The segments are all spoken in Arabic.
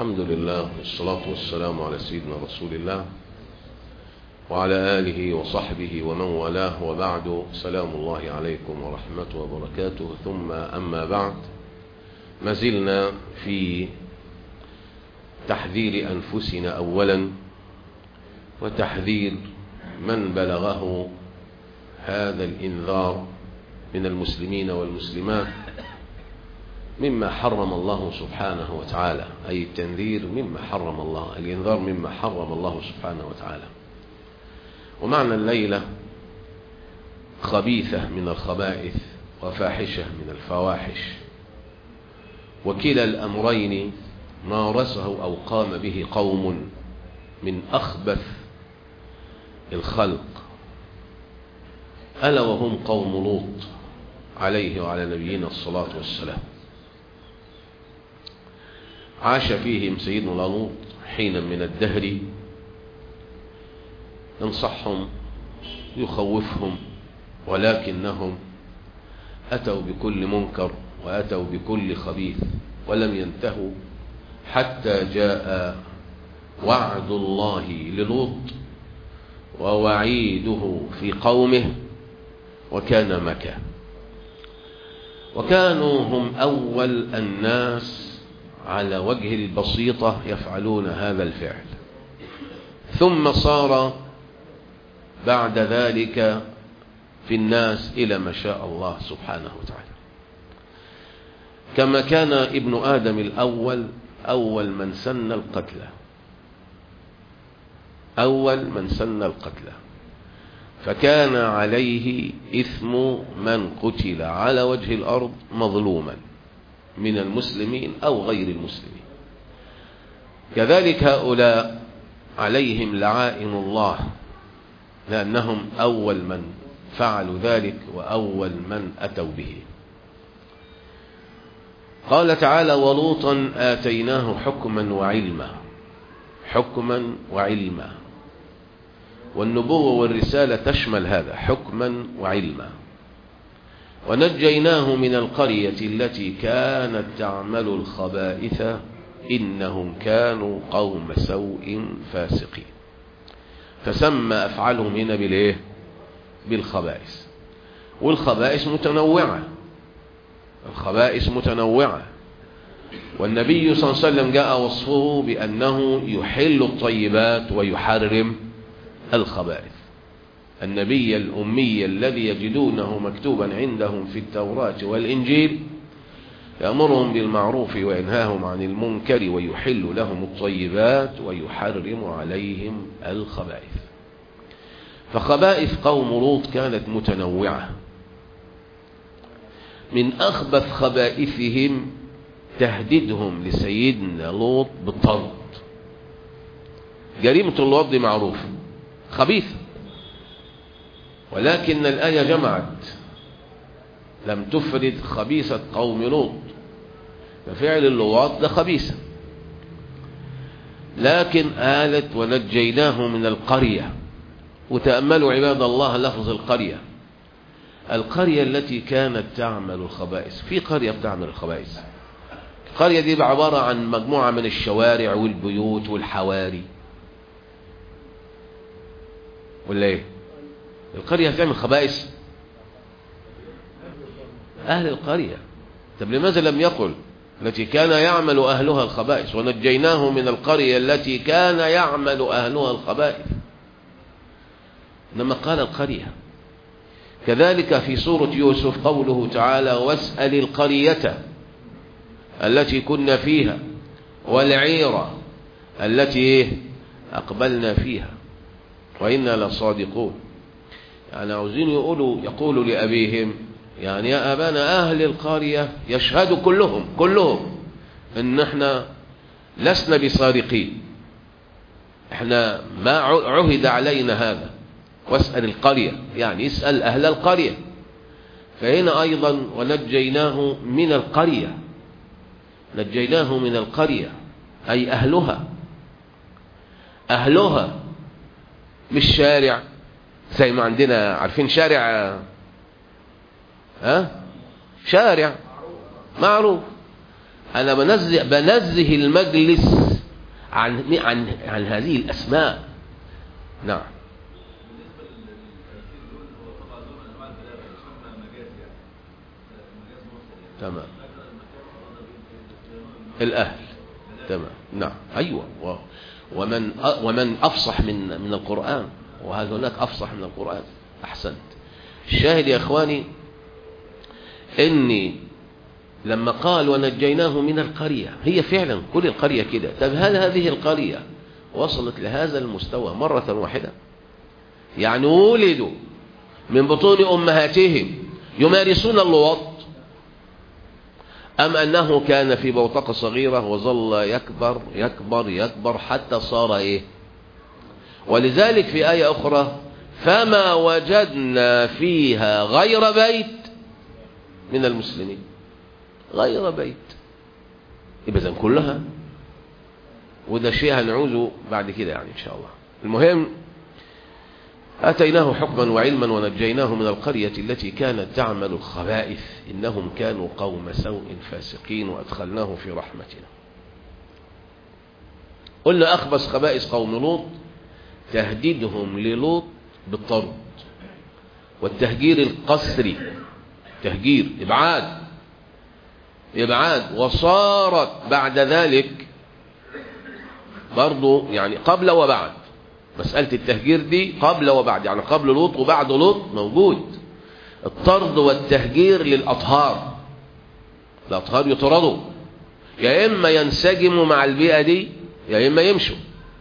الحمد لله والصلاة والسلام على سيدنا رسول الله وعلى آله وصحبه ومن والاه، وبعد. سلام الله عليكم ورحمته وبركاته. ثم أما بعد، ما زلنا في تحذير أنفسنا أولا، وتحذير من بلغه هذا الإنذار من المسلمين والمسلمات مما حرم الله سبحانه وتعالى، أي التنذير مما حرم الله، الإنذار مما حرم الله سبحانه وتعالى. ومعنى الليلة خبيثة من الخبائث وفاحشة من الفواحش، وكلا الأمرين مارسه أو قام به قوم من أخبث الخلق، ألا وهم قوم لوط عليه وعلى نبينا الصلاة والسلام. عاش فيهم سيدنا لوط حينا من الدهر، ينصحهم يخوفهم، ولكنهم أتوا بكل منكر وأتوا بكل خبيث ولم ينتهوا حتى جاء وعد الله للوط ووعيده في قومه، وكان مكة. وكانوا هم أول الناس على وجه البسيطة يفعلون هذا الفعل، ثم صار بعد ذلك في الناس إلى ما شاء الله سبحانه وتعالى. كما كان ابن آدم الأول أول من سن القتل، أول من سن القتل، فكان عليه إثم من قتل على وجه الأرض مظلوما من المسلمين أو غير المسلمين. كذلك هؤلاء عليهم لعائن الله، لأنهم أول من فعلوا ذلك وأول من أتوا به. قال تعالى: ولوطا آتيناه حكما وعلما. حكما وعلما، والنبوة والرسالة تشمل هذا، حكما وعلما. ونجيناه من القرية التي كانت تعمل الخبائث إنهم كانوا قوم سوء فاسقين. فسمى أفعالهم هنا بالإيه؟ بالخبائث. والخبائث متنوعة، الخبائث متنوعة، والنبي صلى الله عليه وسلم جاء وصفه بأنه يحل الطيبات ويحرم الخبائث. النبي الأمي الذي يجدونه مكتوبا عندهم في التوراة والإنجيل يأمرهم بالمعروف وينهاهم عن المنكر ويحل لهم الطيبات ويحرم عليهم الخبائث. فخبائث قوم لوط كانت متنوعة. من أخبث خبائثهم تهديدهم لسيدنا لوط بالطرد. جريمة اللواط دي معروفة خبيثة، ولكن الآية جمعت، لم تفرد خبيثة قوم لوط، ففعل اللواط ده خبيثة. لكن قالت: ونجيناه من القرية. وتأملوا عباد الله لفظ القرية، القرية التي كانت تعمل الخبائث. في قرية بتعمل الخبائث، القرية دي عبارة عن مجموعة من الشوارع والبيوت والحواري، ولا ايه؟ القرية هتعمل خبائث؟ أهل القرية. طب لماذا لم يقل التي كان يعمل أهلها الخبائث؟ ونجيناه من القرية التي كان يعمل أهلها الخبائث، إنما قال القرية. كذلك في سورة يوسف قوله تعالى: واسأل القرية التي كنا فيها والعيرة التي أقبلنا فيها وإنا لصادقون. يعني عاوزين يقولوا لأبيهم، يعني يا أبانا أهل القرية يشهدوا كلهم إن احنا لسنا بصادقين، احنا ما عهد علينا هذا. واسأل القرية يعني اسأل أهل القرية. فهنا أيضا ونجيناه من القرية، نجيناه من القرية أي أهلها، مش شارع زي ما عندنا عارفين شارع، شارع معروف. أنا بنزه المجلس عن هذه الأسماء. نعم. تمام. الأهل. تمام. نعم. أيوة. ومن أفصح من القرآن، وهذا هناك أفصح من القرآن. أحسنت. الشاهد يا إخواني إني لما قال ونجيناه من القرية، هي فعلا كل القرية كده. طب هل هذه القرية وصلت لهذا المستوى مرة واحدة؟ يعني ولدوا من بطون أمهاتهم يمارسون اللواط، أم أنه كان في بوتقة صغيرة وظل يكبر يكبر يكبر حتى صار إيه؟ ولذلك في آية أخرى فما وجدنا فيها غير بيت من المسلمين. غير بيت. إذن كلها، وده شيء هنعوزه بعد كده يعني إن شاء الله. المهم آتيناه حكما وعلما ونجيناه من القرية التي كانت تعمل الخبائث إنهم كانوا قوم سوء فاسقين وأدخلناه في رحمتنا. قلنا أخبث خبائث قوم لوط تهديدهم للوط بالطرد والتهجير القسري، تهجير إبعاد. وصارت بعد ذلك برضو يعني قبل وبعد، مسألة التهجير دي قبل وبعد، يعني قبل لوط وبعد لوط موجود. الطرد والتهجير للأطهار، الأطهار يطردوا، يا إما ينسجموا مع البيئة دي يا إما يمشوا،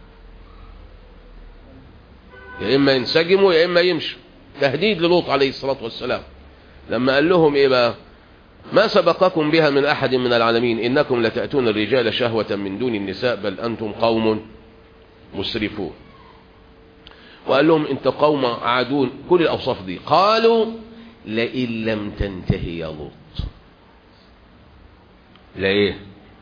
يا إما ينسجموا يا إما يمشوا. تهديد للوط عليه الصلاة والسلام لما قال لهم إيه بقى؟ ما سبقكم بها من أحد من العالمين إنكم لتأتون الرجال شهوة من دون النساء بل أنتم قوم مسرفون. وقال لهم انت قوم عادون، كل الأوصاف دي. قالوا لئن لم تنتهي يا لوط لإيه؟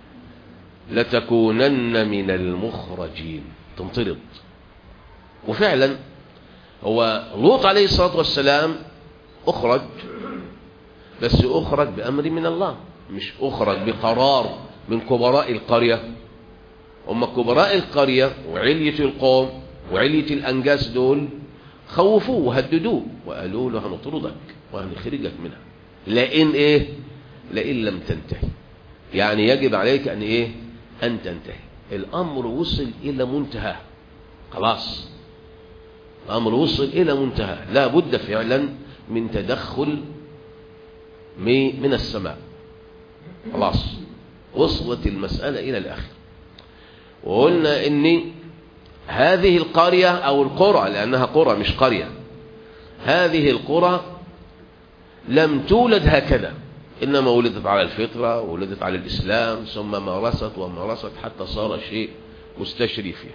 لتكونن من المخرجين، تنطرد. وفعلا هو لوط عليه الصلاة والسلام أخرج، بس أخرج بأمر من الله، مش أخرج بقرار من كبراء القرية. هم كبراء القرية وعلية القوم وعلية الأنجاس دول خوفوه وهددوه وقالوا له هنطردك وهنخرجك منها لئن إيه؟ لئن لم تنتهي. يعني يجب عليك أن إيه؟ أن تنتهي. الأمر وصل إلى منتهى، خلاص الأمر وصل إلى منتهى، لا بد فعلا من تدخل من السماء. خلاص وصلت المسألة إلى الآخر. وقلنا إن هذه القرية أو القرى، لأنها قرى مش قرية، هذه القرى لم تولد هكذا، إنما ولدت على الفطرة وولدت على الإسلام، ثم مارست حتى صار شيء مستشري فيه.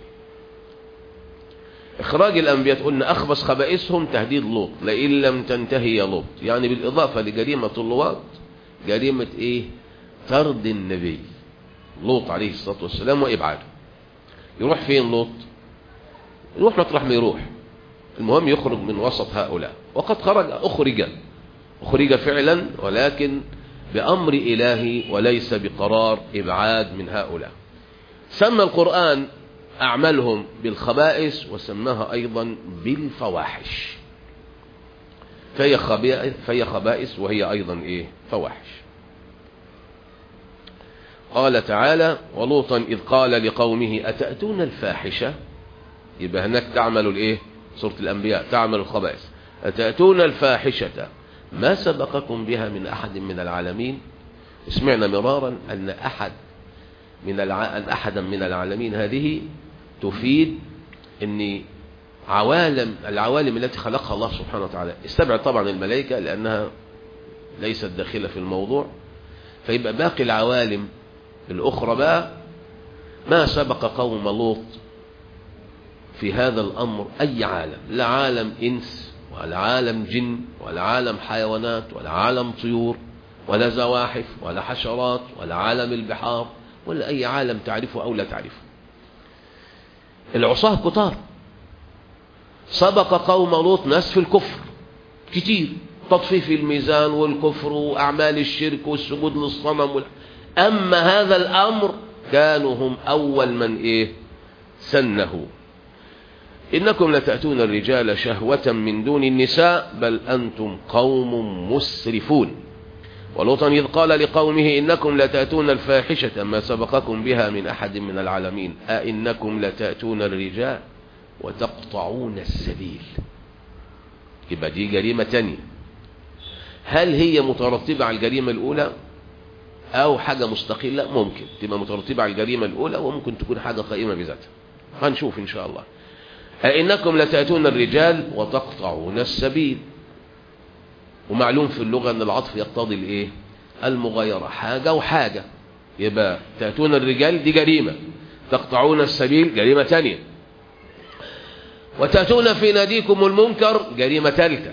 إخراج الأنبياء قلنا أخبث خبائثهم تهديد لوط، لئن لم تنتهي يا لوط، يعني بالإضافة لجريمة اللواط جريمة إيه؟ طرد النبي لوط عليه الصلاة والسلام وإبعاده. يروح فين لوط؟ يروح مطرح ما يروح، المهم يخرج من وسط هؤلاء. وقد أخرج فعلا، ولكن بأمر إلهي وليس بقرار إبعاد من هؤلاء. سمى القرآن أعمالهم بالخبائث وسماها أيضا بالفواحش، فهي خبائث وهي أيضا إيه؟ فواحش. قال تعالى ولوطا إذ قال لقومه أتأتون الفاحشة، يبقى هناك تعمل الإيه؟ سورة الأنبياء تعمل الخبائث. أتأتون الفاحشة ما سبقكم بها من أحد من العالمين. سمعنا مرارا أن أحدا من العالمين هذه تفيد أن العوالم التي خلقها الله سبحانه وتعالى، استبعد طبعا الملائكة لأنها ليست داخلة في الموضوع، فيبقى باقي العوالم الأخرى بقى ما سبق قوم لوط في هذا الأمر أي عالم، لا عالم إنس ولا عالم جن ولا عالم حيوانات ولا عالم طيور ولا زواحف ولا حشرات ولا عالم البحار ولا أي عالم تعرفه أو لا تعرفه. العصاة كتار، سبق قوم لوط ناس في الكفر كتير، تطفيف الميزان والكفر وأعمال الشرك والسجود للصنم أما هذا الأمر كانوا هم أول من إيه سنه. إنكم لتأتون الرجال شهوة من دون النساء بل أنتم قوم مسرفون. ولوطا إذ قال لقومه إنكم لتأتون الفاحشة ما سبقكم بها من أحد من العالمين أئنكم لتأتون الرجال وتقطعون السبيل. يبقى دي جريمة تانية. هل هي مترتبة على الجريمة الأولى أو حاجة مستقلة؟ ممكن تبقى مترتبة على الجريمة الأولى وممكن تكون حاجة قائمة بذاتها، هنشوف إن شاء الله. أئنكم لتأتون الرجال وتقطعون السبيل. ومعلوم في اللغة أن العطف يقتضي الإيه؟ المغايرة، حاجة وحاجة. يبقى تأتون الرجال دي جريمة، تقطعون السبيل جريمة تانية، وتأتون في ناديكم المنكر جريمة ثالثة.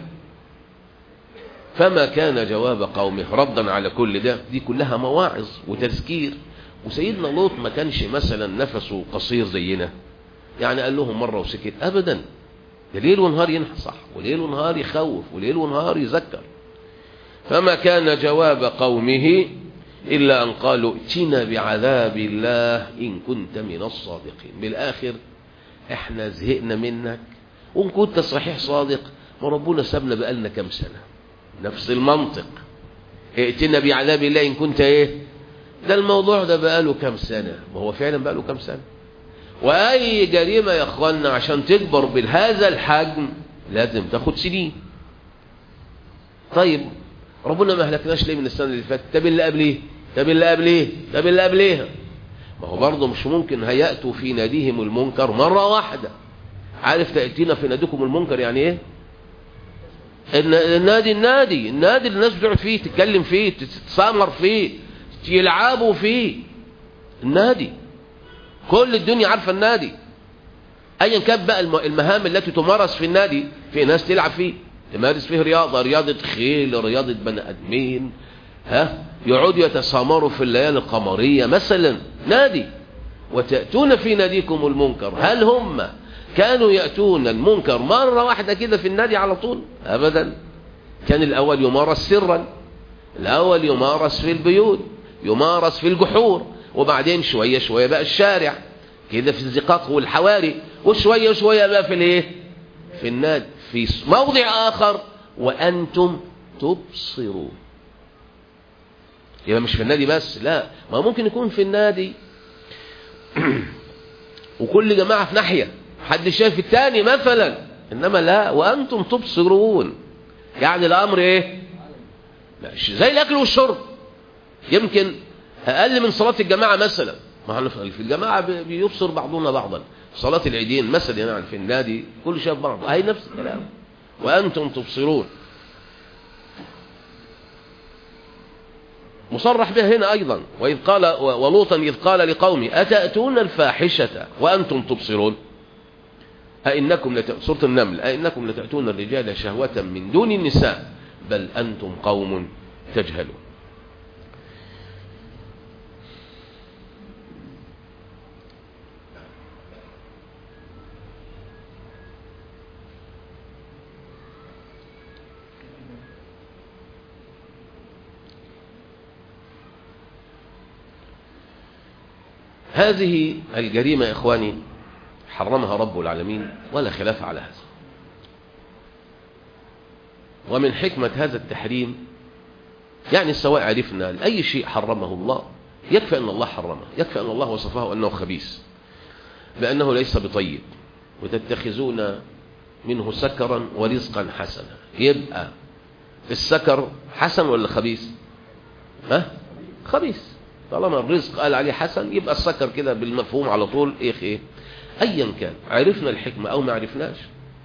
فما كان جواب قومه ردا على كل ده، دي كلها مواعظ وتذكير. وسيدنا لوط ما كانش مثلا نفسه قصير زينا، يعني قال لهم مرة وسكت أبدا، ده ليل ونهار ينصح وليل ونهار يخوف وليل ونهار يذكر. فما كان جواب قومه إلا أن قالوا ائتنا بعذاب الله إن كنت من الصادقين. بالآخر احنا زهقنا منك، وإن كنت صحيح صادق ما ربنا سابنا بقالنا كم سنة. نفس المنطق، ائتنا بعذاب الله إن كنت ايه، ده الموضوع ده بقاله كم سنة، ما هو فعلا بقاله كم سنة. وأي جريمة يا أخوانا عشان تكبر بهذا الحجم لازم تاخد سنين. طيب ربنا ما أهلكناش ليه من السنة اللي فاتت؟ طب اللي قبليه، طب اللي قبليه، طب اللي قبليها. ما هو برضه مش ممكن هيأتوا في ناديهم المنكر مرة واحدة. عارف تأتينا في ناديكم المنكر يعني ايه؟ النادي اللي الناس بتقعد فيه، تتكلم فيه، تتسامر فيه، يلعبوا فيه. النادي كل الدنيا عارفة النادي، ايا كان بقى المهام التي تمارس في النادي. في ناس تلعب فيه، تمارس فيه رياضة خيل، رياضة بني ادمين، يقعدوا يتسامروا في الليالي القمرية مثلا. نادي. وتأتون في ناديكم المنكر. هل هم كانوا يأتون المنكر مرة واحدة كده في النادي على طول؟ أبدا. كان الأول يمارس سرا، الأول يمارس في البيوت، يمارس في الجحور، وبعدين شوية شوية بقى الشارع كده في الزقاق والحواري، وشوية شوية بقى في الايه، في النادي، في موضع آخر وأنتم تبصرون. يبقى مش في النادي بس، لا، ما ممكن يكون في النادي وكل جماعة في ناحية، حد شايف التاني مثلا، إنما لا، وأنتم تبصرون. يعني الأمر إيه؟ زي الأكل والشرب. يمكن أقل من صلاة الجماعة مثلا، ما في الجماعة بيبصر بعضنا بعضا. صلاة العيدين مثلا يعني في النادي كل شايف بعض، هي نفس الكلام. وأنتم تبصرون مصرح به هنا أيضا. وإذ قال ولوطا إذ قال لقومه أتأتون الفاحشة وأنتم تبصرون أئنكم سورة النمل أئنكم لتأتون الرجال شهوة من دون النساء بل أنتم قوم تجهلون. هذه الجريمة يا إخواني حرمها رب العالمين ولا خلاف على هذا. ومن حكمة هذا التحريم يعني سواء عرفنا لأي شيء حرمه الله، يكفي أن الله حرمه، يكفي أن الله وصفه أنه خبيث بأنه ليس بطيب، وتتخذون منه سكرا ورزقا حسنا. يبقى السكر حسن ولا خبيث؟ خبيث. طالما الرزق قال عليه حسن يبقى السكر كده بالمفهوم على طول ايه. ايا كان عرفنا الحكمة او ما عرفناش،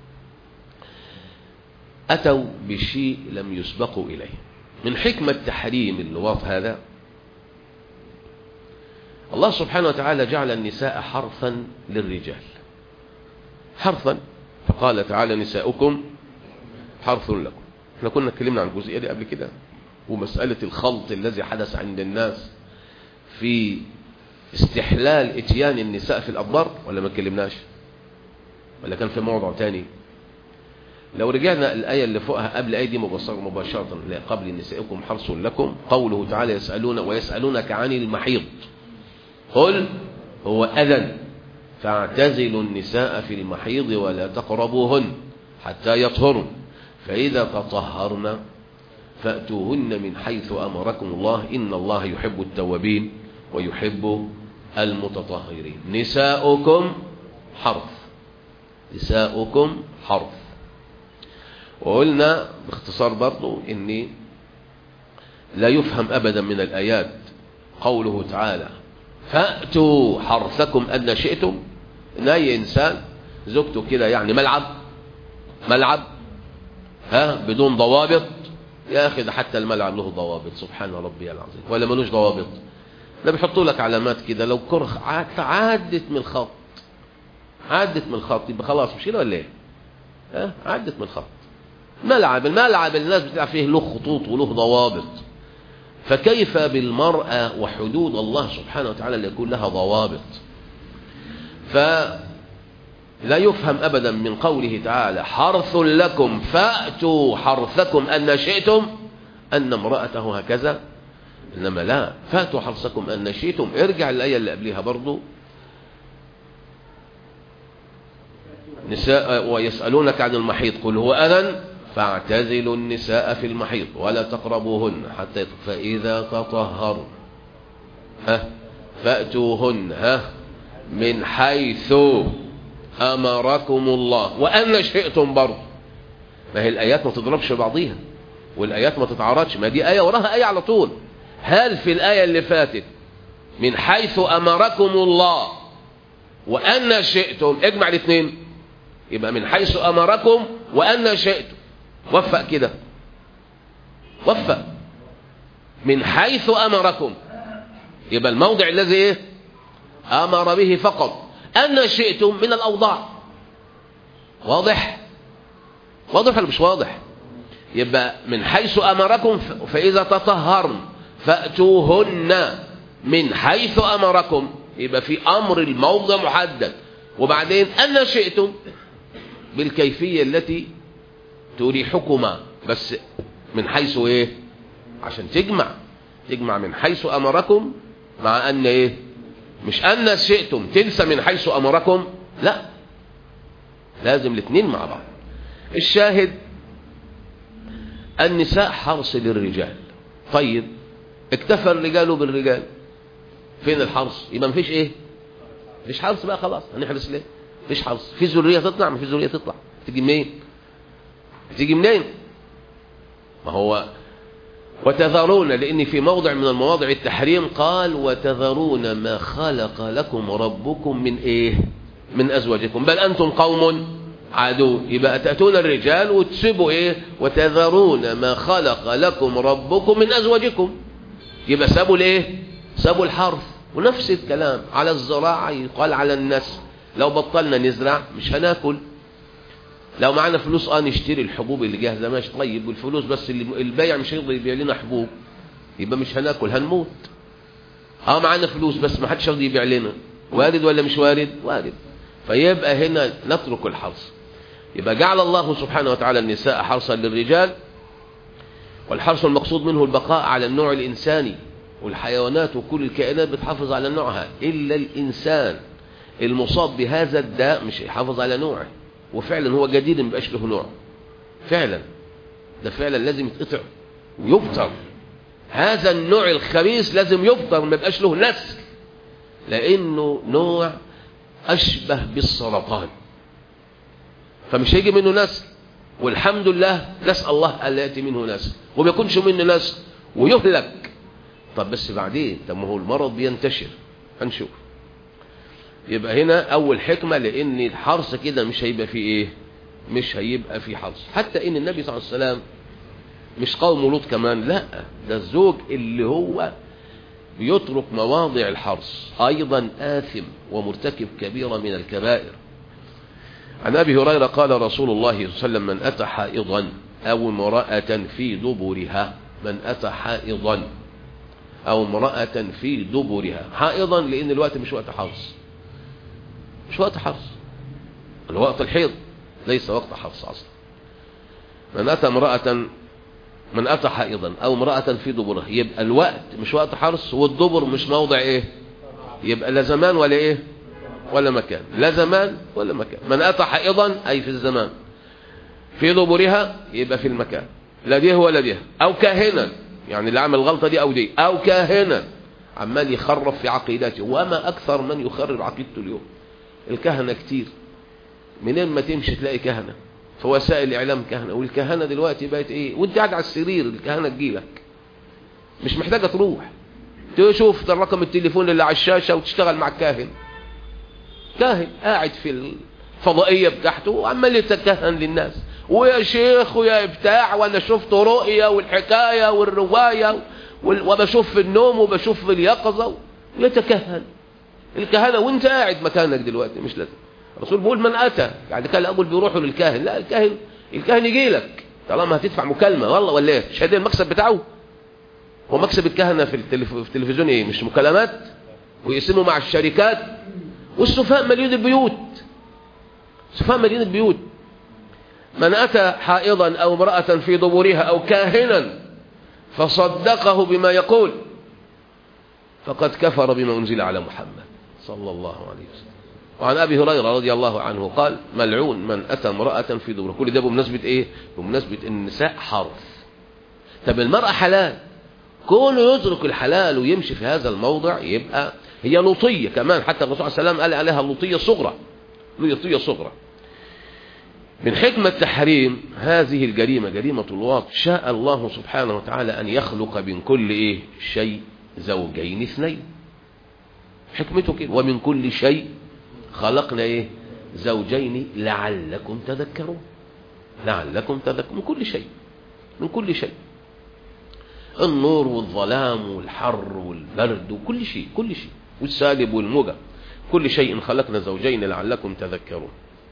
اتوا بشيء لم يسبقوا اليه. من حكمة تحريم اللواط هذا الله سبحانه وتعالى جعل النساء حرثا للرجال، حرثا. فقال تعالى نساؤكم حرث لكم. احنا كنا اتكلمنا عن الجزئية دي قبل كده، ومسألة الخلط الذي حدث عند الناس في استحلال اتيان النساء في الأدبار، ولا ما اتكلمناش؟ ولا كان في موضوع تاني؟ لو رجعنا الآية اللي فوقها قبل الآية دي مباشرة قبل نسائكم حرث لكم، قوله تعالى يسألونك عن المحيض. قل هو أذى فاعتزلوا النساء في المحيض ولا تقربوهن حتى يطهرن فإذا تطهرن فأتوهن من حيث أمركم الله إن الله يحب التوابين ويحب المتطهرين. نساؤكم حرث، نساؤكم حرث. وقلنا باختصار برضو إني لا يفهم أبدا من الآيات قوله تعالى فأتوا حرثكم أن شئتم، إن أي إنسان زوجته كده يعني ملعب بدون ضوابط. يا أخي ده حتى الملعب له ضوابط، سبحان ربي العظيم، ولا ملوش ضوابط؟ ده بيحطوا لك علامات كده، لو كره عدت من الخط يبقى خلاص مش كده ولا ايه؟ عدت من الخط. الملعب الناس بتلعب فيه له خطوط وله ضوابط، فكيف بالمرأة وحدود الله سبحانه وتعالى اللي يكون لها ضوابط؟ فلا يفهم أبدا من قوله تعالى حرث لكم فأتوا حرثكم أن شئتم أن امرأته هكذا، إنما لا، فأتوا حرثكم أن شئتم. ارجع الآية اللي قبلها برضو، نساء ويسألونك عن المحيض قل هو أذى فاعتزلوا النساء في المحيض ولا تقربوهن حتى فإذا تطهرن فأتوهن من حيث أمركم الله وأن شئتم برضه. ما هي الآيات ما تضربش بعضيها والآيات ما تتعارضش، ما دي آية وراها آية على طول. هل في الآية اللي فاتت من حيث أمركم الله وأن شئتم، اجمع الاثنين، يبقى من حيث أمركم وأن شئتم، وفق كده، وفق. من حيث أمركم يبقى الموضع الذي ايه أمر به فقط، أن شئتم من الأوضاع. واضح ولا مش واضح؟ يبقى من حيث أمركم فإذا تطهرن فأتوهن من حيث أمركم، يبقى في أمر الموضع محدد، وبعدين أن شئتم بالكيفية التي تريحكما، بس من حيث ايه؟ عشان تجمع من حيث أمركم مع أن ايه؟ مش أن شئتم تنسى من حيث أمركم، لا، لازم الاثنين مع بعض. الشاهد النساء حرص للرجال. طيب اكتفى الرجال بالرجال، فين الحرص؟ يبقى مفيش ايه؟ مفيش حرص بقى، خلاص هنحرص ليه؟ مفيش حرص. في ذرية تطلع؟ ما في ذرية تطلع. تيجي منين؟ ما هو وتذرون، لأن في موضع من المواضع التحريم قال وتذرون ما خلق لكم ربكم من ايه؟ من أزواجكم بل أنتم قوم عدو. يبقى تأتون الرجال وتسيبوا ايه؟ وتذرون ما خلق لكم ربكم من أزواجكم، يبقى سابوا الايه؟ سابوا الحرث. ونفس الكلام على الزراعة، يقال على الناس لو بطلنا نزرع مش هناكل. لو معنا فلوس نشتري الحبوب اللي جاهزه ماشي، طيب والفلوس بس اللي البيع مش هيقدر يبيع لنا حبوب، يبقى مش هناكل، هنموت. معنا فلوس بس ما حدش يقدر يبيع لنا، وارد ولا مش وارد؟ وارد. فيبقى هنا نترك الحرث. يبقى جعل الله سبحانه وتعالى النساء حرثا للرجال، والحرث المقصود منه البقاء على النوع الإنساني، والحيوانات وكل الكائنات بتحافظ على نوعها، إلا الإنسان المصاب بهذا الداء مش هيحافظ على نوعه، وفعلا هو جديد ما بقاش له نوع، فعلا ده فعلا لازم يتقطع ويبتر. هذا النوع الخبيث لازم يبتر، ما يبقاش له نسل، لأنه نوع أشبه بالسرطان، فمش هيجي منه نسل. والحمد لله نسأل الله ألا يأتي منه نسل وما يكونش منه نسل ويهلك. طب بس بعدين، طب ما هو المرض بينتشر، هنشوف. يبقى هنا أول حكمة، لأن الحرث كده مش هيبقى فيه إيه؟ مش هيبقى فيه حرث. حتى إن النبي صلى الله عليه وسلم مش قوم لوط كمان، لا، ده الزوج اللي هو بيترك مواضع الحرث أيضا آثم ومرتكب كبيرة من الكبائر. عن أبي هريرة قال رسول الله صلى الله عليه وسلم من أتى حائضا أو امرأة في دبرها، من أتى حائضا أو امرأة في دبرها، حائضا لأن الوقت مش وقت حرث، مش وقت حرث، الوقت الحيض ليس وقت حرث أصلا. من أتى حائضا أو امرأة في دبرها، يبقى الوقت مش وقت حرث، والدبر مش موضع إيه؟ يبقى لا زمان ولا إيه ولا مكان، لا زمان ولا مكان. من أتى حائضا أي في الزمان، في دبرها يبقى في المكان، لا ده ولا ده. أو كاهنا، يعني اللي عمل الغلطة دي أو دي، أو كاهنا عمال يخرب في عقيدته. وما أكثر من يخرب عقيدته اليوم، الكهنة كتير، منين ما تمشي تلاقي كهنة في وسائل الإعلام كهنة. والكهنة دلوقتي بقت إيه، وأنت قاعد على السرير الكهنة تجيلك، مش محتاجة تروح تشوف رقم التليفون اللي على الشاشة وتشتغل مع الكاهن. كاهن قاعد في الفضائية بتاعته وعمال يتكهن للناس، ويا شيخ ويا بتاع، وانا شفت رؤية والحكاية والرواية وبشوف في النوم وبشوف في اليقظة، ويتكهن الكهنة وانت قاعد مكانك دلوقتي. مش لازم. الرسول بيقول من أتى، يعني كان أقول بيروحوا للكاهن، لا، الكاهن يجي لك طالما هتدفع مكالمة والله ولا ايه. مش هذا المكسب بتاعه؟ هو مكسب الكهنة في التلفزيون ايه؟ مش مكالمات ويقسموا مع الشركات؟ والسفهاء مليون البيوت، سفهاء مليون البيوت. من أتى حائضا أو امرأة في دبرها أو كاهنا فصدقه بما يقول فقد كفر بما أنزل على محمد صلى الله عليه وسلم. وعن أبي هريرة رضي الله عنه قال: ملعون من أتى امرأة في دبرها. كل ده بمناسبة إيه؟ بمناسبة إن النساء حرف. طب المرأة حلال، كونه يترك الحلال ويمشي في هذا الموضع يبقى هي لوطية كمان. حتى الرسول صلى الله عليه وسلم قال عليها لوطية صغرى، لوطية صغرى. من حكمة تحريم هذه الجريمة، جريمة اللواط، شاء الله سبحانه وتعالى أن يخلق من كل إيه شيء زوجين اثنين. حكمته كده: ومن كل شيء خلقنا إيه زوجين لعلكم تذكرون. لعلكم تذكرون. من كل شيء، من كل شيء، النور والظلام والحر والبرد وكل شيء، كل شيء، والسالب والموجب، كل شيء خلقنا زوجين لعلكم تذكرون.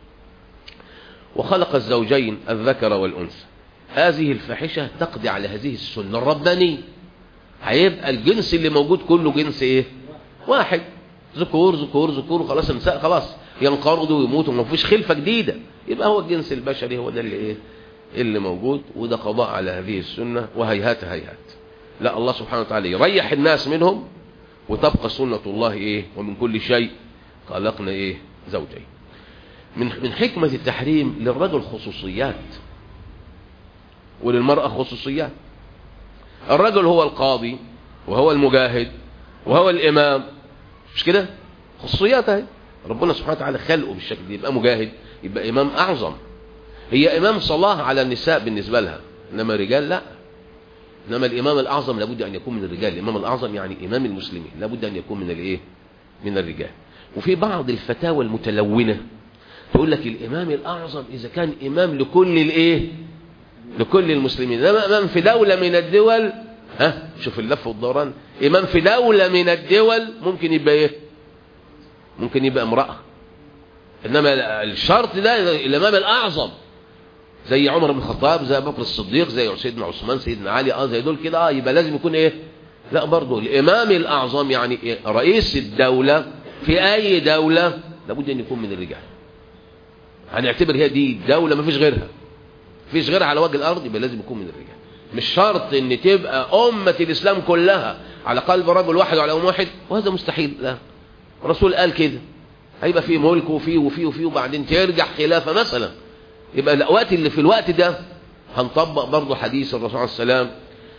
وخلق الزوجين الذكر والأنثى. هذه الفاحشة تقضي على هذه السنة الربانية. هيبقى الجنس اللي موجود كله جنس ايه واحد، ذكور ذكور ذكور، خلاص النساء خلاص ينقرضوا ويموتوا، ما فيش خلفة جديدة. يبقى هو الجنس البشري هو ده اللي ايه اللي موجود، وده قضاء على هذه السنة. وهيهات هيهات، لا، الله سبحانه وتعالى يريح الناس منهم وتبقى سنة الله ايه ومن كل شيء خلقنا ايه زوجين. من حكمة التحريم للرجل خصوصيات وللمرأة خصوصيات. الرجل هو القاضي وهو المجاهد وهو الإمام، مش كده؟ خصوصيات اهي. ربنا سبحانه وتعالى خلقه بالشكل ده، يبقى مجاهد، يبقى إمام أعظم. هي إمام صلاة على النساء بالنسبة لها، إنما الرجال لا. إنما الإمام الأعظم لابد أن يكون من الرجال. الإمام الأعظم يعني إمام المسلمين لابد أن يكون من الإيه من الرجال. وفي بعض الفتاوى المتلونة تقول لك الإمام الأعظم إذا كان إمام لكل الإيه لكل المسلمين. إنما إمام في دولة من الدول، شوف اللف والدوران، إمام في دولة من الدول ممكن يبقى إيه ممكن يبقى امرأة. إنما الشرط ده الإمام الأعظم زي عمر بن الخطاب، زي أبو بكر الصديق، زي سيدنا عثمان، سيدنا علي، زي دول كده، يبقى لازم يكون إيه لا، برضه الإمام الأعظم يعني إيه؟ رئيس الدولة في أي دولة لابد أن يكون من الرجال. هنعتبر هي دي دولة ما فيش غيرها، فيش غيرها على وجه الأرض، يبقى لازم يكون من الرجال. مش شرط ان تبقى أمة الإسلام كلها على قلب رجل واحد وعلى أم واحد، وهذا مستحيل. لا، الرسول قال كده، هيبقى فيه ملك وفيه وفيه وفيه، وبعدين ترجع خلافة مثلا. يبقى الوقت اللي في الوقت ده هنطبق برضو حديث الرسول عليه السلام: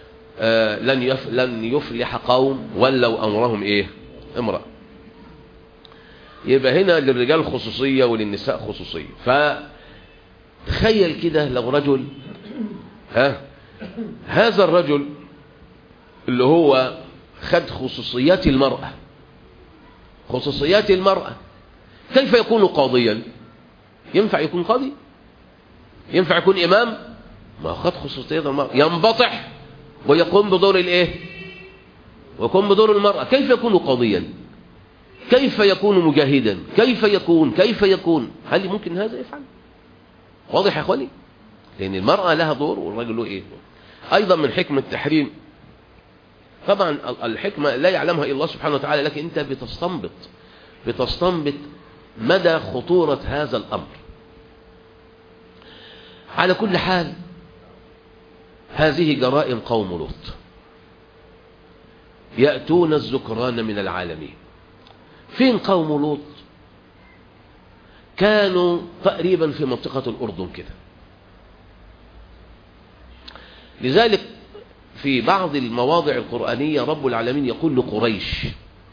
لن يفلح قوم ولوا أمرهم إيه امرأة. يبقى هنا للرجال خصوصية وللنساء خصوصية. فتخيل كده لو رجل، هذا الرجل اللي هو خد خصوصيات المرأة، خصوصيات المرأة، كيف يكون قاضيا؟ ينفع يكون قاضي؟ ينفع يكون إمام؟ ما خد خصوصيات المرأة، ينبطح ويقوم بدور الإيه ويقوم بدور المرأة. كيف يكون قاضيا؟ كيف يكون مجاهدا؟ كيف يكون هل ممكن هذا يفعل؟ واضح يا اخواني؟ لأن المرأة لها دور والرجل له إيه. أيضا من حكمة التحريم، طبعا الحكمة لا يعلمها إلا الله سبحانه وتعالى، لكن أنت بتستنبط مدى خطورة هذا الأمر. على كل حال هذه جرائم قوم لوط، يأتون الذكران من العالمين. فين قوم لوط؟ كانوا تقريبا في منطقة الأردن كده. لذلك في بعض المواضع القرآنية رب العالمين يقول لقريش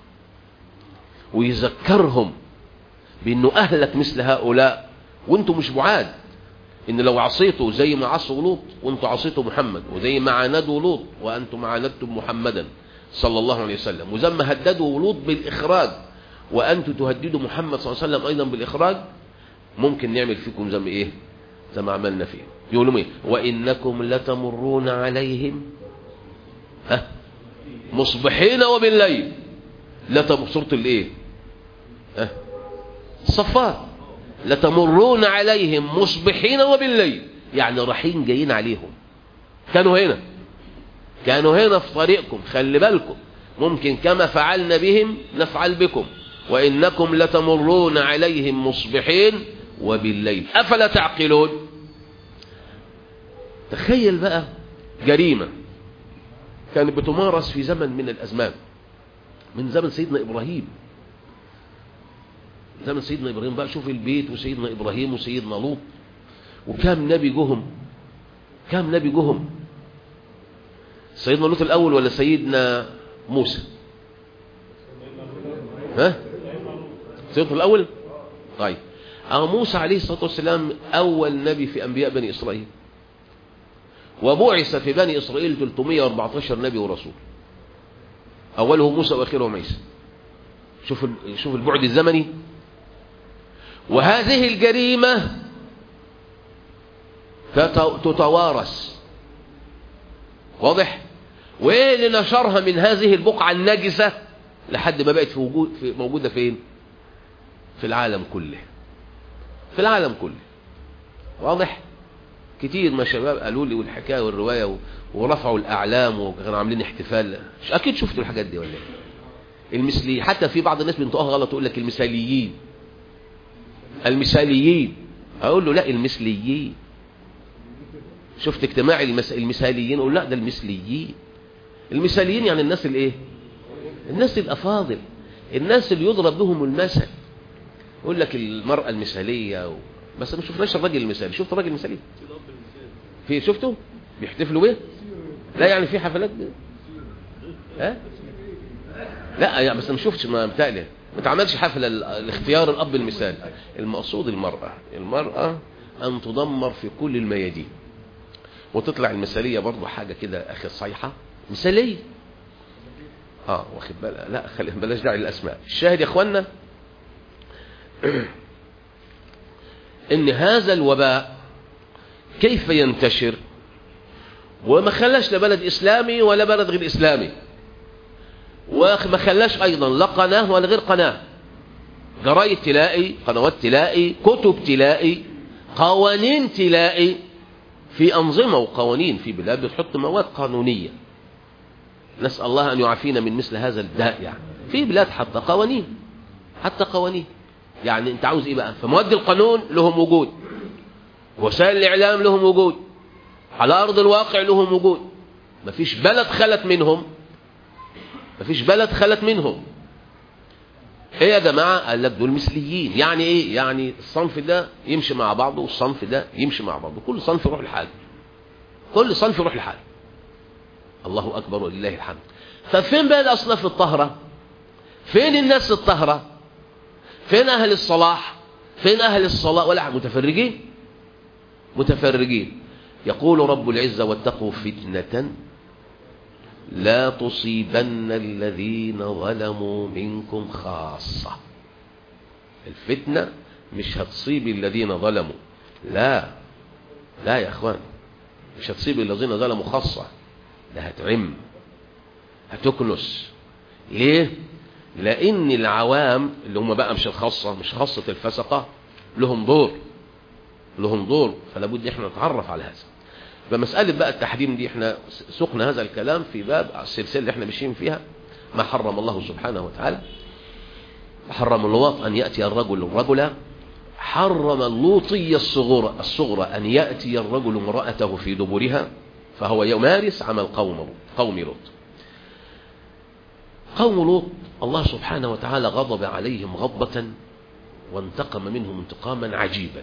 ويذكرهم بأنه أهلك مثل هؤلاء وانتم مش بعاد، إن لو عصيتوا زي ما عصوا لوط وانتم عصيتوا محمد، وزي ما عاندوا لوط وأنتم عاندتم محمدا صلى الله عليه وسلم، وزي ما هددوا لوط بالإخراج وأنتم تهددوا محمد صلى الله عليه وسلم أيضا بالإخراج، ممكن نعمل فيكم زي إيه؟ زي ما عملنا فيه. يقولوا إيه؟ وإنكم لتمرون عليهم مصبحين وبالليل. سورة الإيه؟ الصفات. لتمرون عليهم مصبحين وبالليل، يعني رايحين جايين عليهم. كانوا هنا في طريقكم، خلي بالكم، ممكن كما فعلنا بهم نفعل بكم. وإنكم لتمرون عليهم مصبحين وبالليل أفلا تعقلون. تخيل بقى جريمة كانت بتمارس في زمن من الأزمان، من زمن سيدنا إبراهيم. زمن سيدنا إبراهيم بقى، شوف البيت وسيدنا إبراهيم وسيدنا لوط، وكام نبي جهم. سيدنا لوط الأول ولا سيدنا موسى؟ سيدنا الأول. طيب موسى عليه الصلاة والسلام أول نبي في أنبياء بني إسرائيل، وبعث في بني إسرائيل 314 نبي ورسول، أوله موسى وآخره عيسى. شوف البعد الزمني. وهذه الجريمة تتوارث، واضح؟ وإيه اللي نشرها من هذه البقعة النجسة لحد ما بقت موجودة فين؟ في العالم كله. واضح؟ كتير ما شباب قالوا لي والحكاية والرواية ورفعوا الأعلام وكانوا عاملين احتفال. أكيد شفتوا الحاجات دي ولا ايه؟ المثليين، حتى في بعض الناس بينطقوها غلط، تقول لك المثاليين. أقول له لا، المثليين. شفت اجتماع المثاليين، أقول لا ده المثاليين يعني الناس الايه؟ الناس الأفاضل، الناس اللي يضرب لهم المثل. يقول لك المرأة المثالية بس ما شفناش الراجل المثالي. شفت الراجل المثالي؟ شفته بيحتفلوا بيه؟ لا يعني في حفلات لا يعني، بس ما شفتش، ما بتقلق، ما تعملش حفلة الاختيار الأب المثالي. المقصود المرأة أن تدمر في كل الميادين، وتطلع المثالية برضو حاجة كده أخي صيحة مثالية. واخد بالك؟ لا بلاش داعي للأسماء. الشاهد يا اخوانا ان هذا الوباء كيف ينتشر، وما خلاش لا بلد إسلامي ولا بلد غير إسلامي، وما خلاش أيضا لا قناة ولا غير قناة. جرايد تلاقي، قنوات تلاقي، كتب تلاقي، قوانين تلاقي، في أنظمة وقوانين في بلاد بتحط مواد قانونية. نسأل الله أن يعافينا من مثل هذا الداء. يعني في بلاد حتى قوانين. يعني أنت عاوز إيه بقى؟ فمواد القانون لهم وجود، وسائل الإعلام لهم وجود، على أرض الواقع لهم وجود. مفيش بلد خلت منهم. ايه يا جماعة؟ قال لك دول مثليين. يعني ايه؟ يعني الصنف ده يمشي مع بعضه والصنف ده يمشي مع بعضه، كل صنف يروح لحاله. الله أكبر ولله الحمد. ففين بقى الأصناف الطهرة؟ فين الناس الطهرة؟ فين أهل الصلاح؟ فين أهل الصلاة؟ ولا متفرجين. يقول رب العزة واتقوا فتنة لا تصيبن الذين ظلموا منكم خاصة. الفتنة مش هتصيب الذين ظلموا، لا يا اخوان، مش هتصيب الذين ظلموا خاصة، ده هتعم، هتكنس. ليه؟ لأن العوام اللي هم بقى مش خاصة الفسقة لهم دور، فلا بد احنا نتعرف على هذا. بمسألة بقى التحريم دي احنا سقنا هذا الكلام في باب السلسلة اللي احنا ماشيين فيها، ما حرم الله سبحانه وتعالى. حرم اللواط أن يأتي الرجل، حرم اللوطية الصغرى أن يأتي الرجل امرأته في دبرها، فهو يمارس عمل قوم لوط. قوم لوط الله سبحانه وتعالى غضب عليهم غضبة وانتقم منهم انتقاما عجيبا.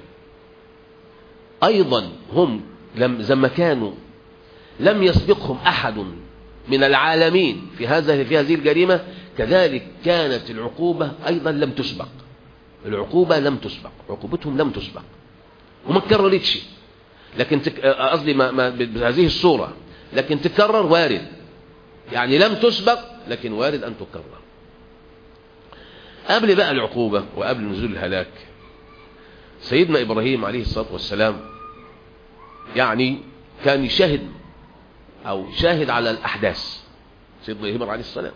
أيضا هم لما كانوا لم يسبقهم أحد من العالمين في هذه الجريمة، كذلك كانت العقوبة أيضا لم تسبق. العقوبة لم تسبق، عقوبتهم لم تسبق وما تكررتش. لكن قصدي بهذه الصورة، لكن تكرر وارد، يعني لم تسبق لكن وارد أن تكرر. قبل بقى العقوبة وقبل نزول الهلاك، سيدنا إبراهيم عليه الصلاة والسلام يعني كان يشاهد أو شاهد على الأحداث. سيدنا إبراهيم عليه السلام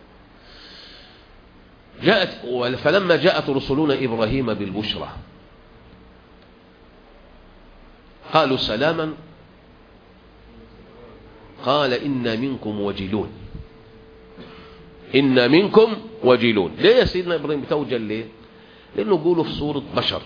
فلما جاءت رسلنا إبراهيم بالبشرى قالوا سلاما قال إنا منكم وجلون. إنا منكم وجلون. ليه يا سيدنا إبراهيم بتوجل؟ ليه؟ لأنه قولوا في صورة بشر،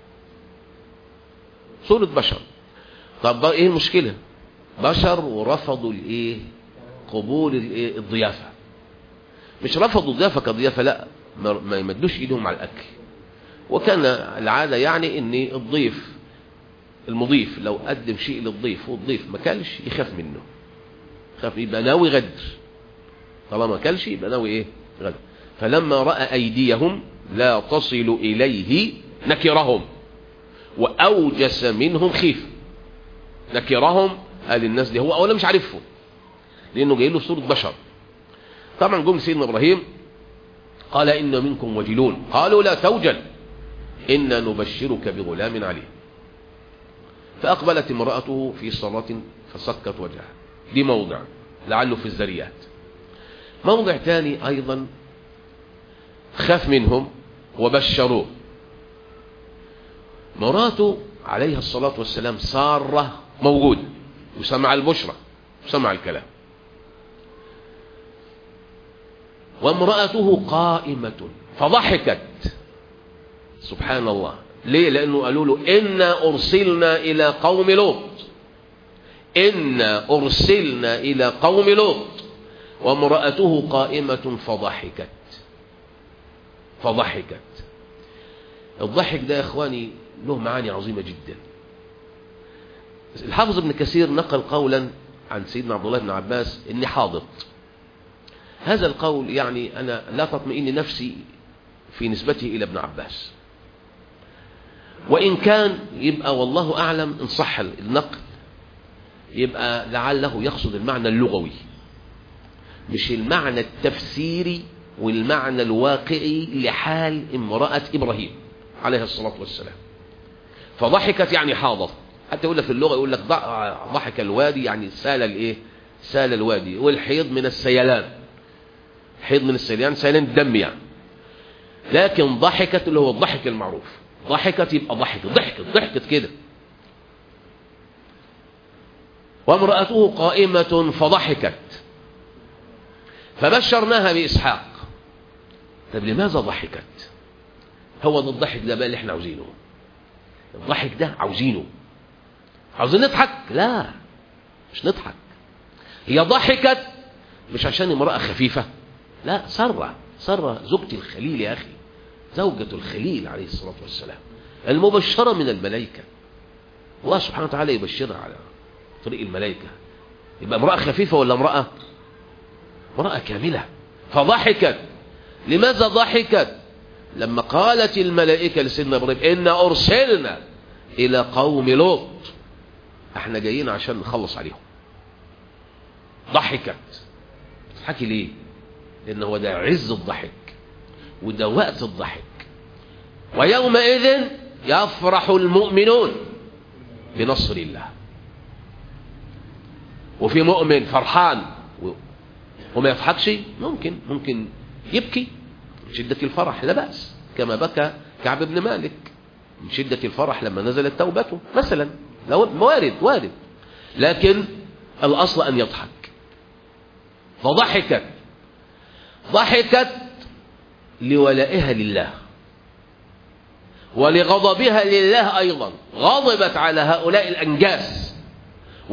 صورة بشر. طب إيه المشكلة؟ بشر ورفضوا الإيه؟ قبول الإيه؟ الضيافة. مش رفضوا الضيافة كضيافة، لا، ما يمدوش إيدهم على الأكل. وكان العادة يعني إن المضيف لو قدم شيء للضيف والضيف ما كلش يخاف منه، خاف يبقى ناوي غدر. طالما ما كلش يبقى ناوي ايه؟ غدر. فلما رأى أيديهم لا تصل إليه نكرهم وأوجس منهم خيفة. نكرهم، قال الناس دي هو أولا مش عارفهم لأنه جاي له صورة بشر. طبعا جم سيدنا إبراهيم قال إن منكم وجلون. قالوا لا توجل إنا نبشرك بغلام عليم. فأقبلت امرأته في صلاة فسكت وجهها. دي موضع لعله في الذريات. موضع تاني أيضا خاف منهم وبشروه. مراته عليها الصلاة والسلام سارة موجودة وسمع البشرى وسمع الكلام، وامرأته قائمة فضحكت. سبحان الله. ليه؟ لأنه قالوا له إنا أرسلنا إلى قوم لوط. إنا أرسلنا إلى قوم لوط وامرأته قائمة فضحكت. الضحك ده يا إخواني له معاني عظيمة جدا. الحافظ ابن كثير نقل قولا عن سيدنا عبد الله بن عباس إني حاضط. هذا القول يعني أنا لا تطمئن نفسي في نسبته إلى ابن عباس، وإن كان يبقى والله أعلم إن صح النقل يبقى لعله يقصد المعنى اللغوي مش المعنى التفسيري والمعنى الواقعي لحال امرأة إبراهيم عليه الصلاة والسلام. فضحكت يعني حاضت. حتى يقول لك في اللغة يقول لك ضحك الوادي يعني سال الايه؟ سال الوادي. والحيض من السيلان، حيض من السيلان، سيلان الدم يعني. لكن ضحكت اللي هو الضحك المعروف. ضحكت يبقى ضحكت كده. وامرأته قائمة فضحكت فبشرناها بإسحاق. طب لماذا ضحكت؟ هو ده الضحك ده بقى اللي احنا عاوزينه. الضحك ده عاوزين نضحك؟ لا، مش نضحك. هي ضحكت مش عشان امرأة خفيفة، لا، سرة زوجة الخليل يا أخي، زوجة الخليل عليه الصلاة والسلام، المبشرة من الملائكة. الله سبحانه وتعالى يبشرها على طريق الملائكة. يبقى امرأة خفيفة ولا امرأة كاملة؟ فضحكت. لماذا ضحكت؟ لما قالت الملائكة لسيدنا إبراهيم إنا أرسلنا إلى قوم لوط، احنا جايين عشان نخلص عليهم. ضحكت. تضحكي ليه؟ لأن هو ده عز الضحك وده وقت الضحك. ويومئذ يفرح المؤمنون بنصر الله. وفي مؤمن فرحان وما يضحكش، ممكن يبكي من شدة الفرح، لا بأس، كما بكى كعب بن مالك من شدة الفرح لما نزلت توبته مثلا. وارد، لكن الأصل أن يضحك. ضحكت لولائها لله ولغضبها لله أيضا. غضبت على هؤلاء الأنجاس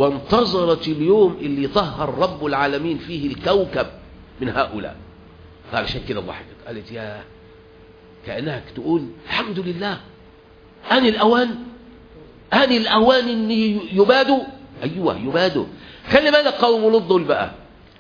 وانتظرت اليوم اللي طهر رب العالمين فيه الكوكب من هؤلاء. علشان كده ضحكت، قالت يا كأنها تقول الحمد لله، آن الأوان إن يبادوا. أيوة يبادوا. خلي بالك قوم لوط دول بقى،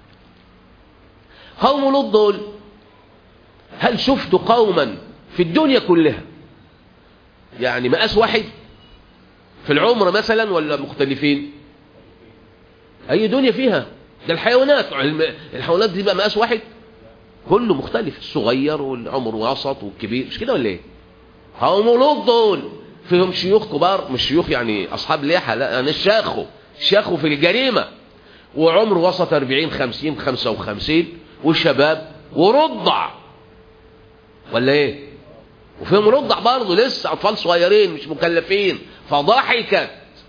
قوم لوط دول هل شفت قوما في الدنيا كلها يعني مقاس واحد في العمر مثلا ولا مختلفين؟ أي دنيا فيها ده الحيوانات دي بقى مقاس واحد، كله مختلف، الصغير والعمر وسط والكبير، مش كده ولا ايه؟ قوم لوط دول فيهم شيوخ كبار، مش شيوخ يعني أصحاب ليحة، لا أنا شاخوا في الجريمة، وعمر وسط 40 50 55، وشباب ورضع ولا ايه؟ وفيهم رضع برضه لسه أطفال صغيرين مش مكلفين. فضحكت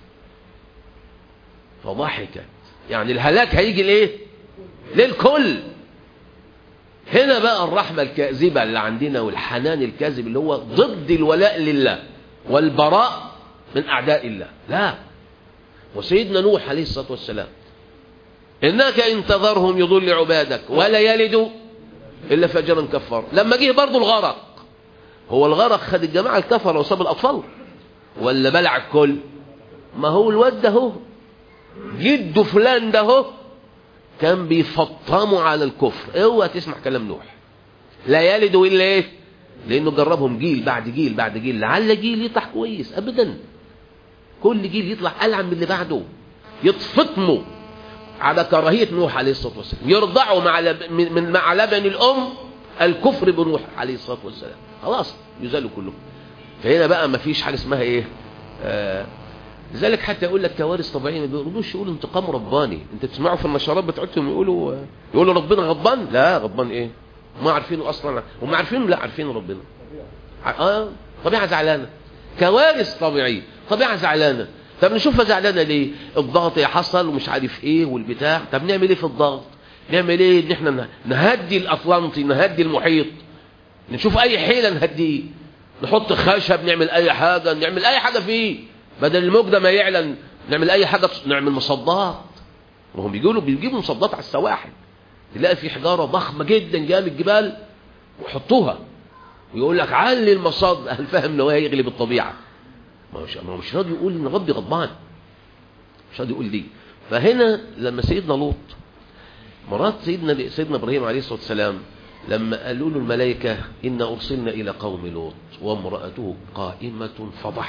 يعني الهلاك هيجي لإيه؟ للكل. هنا بقى الرحمة الكاذبة اللي عندنا والحنان الكاذب اللي هو ضد الولاء لله والبراء من أعداء الله. لا، وسيدنا نوح عليه الصلاة والسلام إنك إن تذرهم يضل عبادك ولا يلدوا إلا فجرا كفار. لما جه برضو الغرق، هو الغرق خد الجماعة الكفر وصاب الأطفال ولا بلع الكل؟ ما هو الواد ده هو جده فلان ده هو كان بيفطموا على الكفر. اوعى تسمع كلام نوح، لا يلدوا إلا إيه؟ لأنه جربهم جيل بعد جيل بعد جيل، لعل جيل يطلع كويس. أبدا، كل جيل يطلع ألعن من اللي بعده، يتفطموا على كراهية نوح عليه الصلاة والسلام، يرضعوا مع لبن الأم الكفر بنوح عليه الصلاة والسلام، خلاص يزالوا كلهم. فهنا بقى ما فيش حاجة اسمها إيه لذلك حتى يقول لك كوارث طبيعية ما بيقولوش، يقولوا انتقام رباني. انت تسمعوا في النشرات بتاعتهم يقولوا ربنا غضبان. لا، غضبان ايه؟ ما عارفينه اصلا، هم عارفينه؟ لا، عارفين ربنا. طبيعة زعلانة، كوارث طبيعية، طبيعة زعلانة. طب نشوفها زعلانة ليه؟ الضغط حصل ومش عارف ايه والبتاع. طب نعمل ايه في الضغط؟ نعمل ايه ان احنا نهدي الاطلنطي، نهدي المحيط، نشوف اي حيلة نهديه، نحط خشب، نعمل اي حاجة فيه بدل الموج ده ما يعلن، نعمل اي حاجة، نعمل مصدات. وهم بيجيبوا مصدات على السواحل، تلاقي في حجارة ضخمة جدا جايه من الجبال ويحطوها ويقول لك علي المصاد. هل فاهم انه هيغلب الطبيعة؟ ما هو مش راضي يقول ان ربي غضبان، مش راضي يقول دي. فهنا لما سيدنا لوط مرات سيدنا ابراهيم عليه الصلاة والسلام لما قالوا له الملائكة إن أرسلنا إلى قوم لوط وامرأته قائمة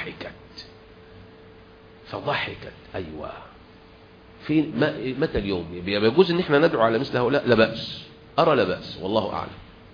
فضحكت. أيوة، في متى اليوم يجوز ان احنا ندعو على مثل هؤلاء؟ لا بأس، أرى لا بأس، والله أعلم.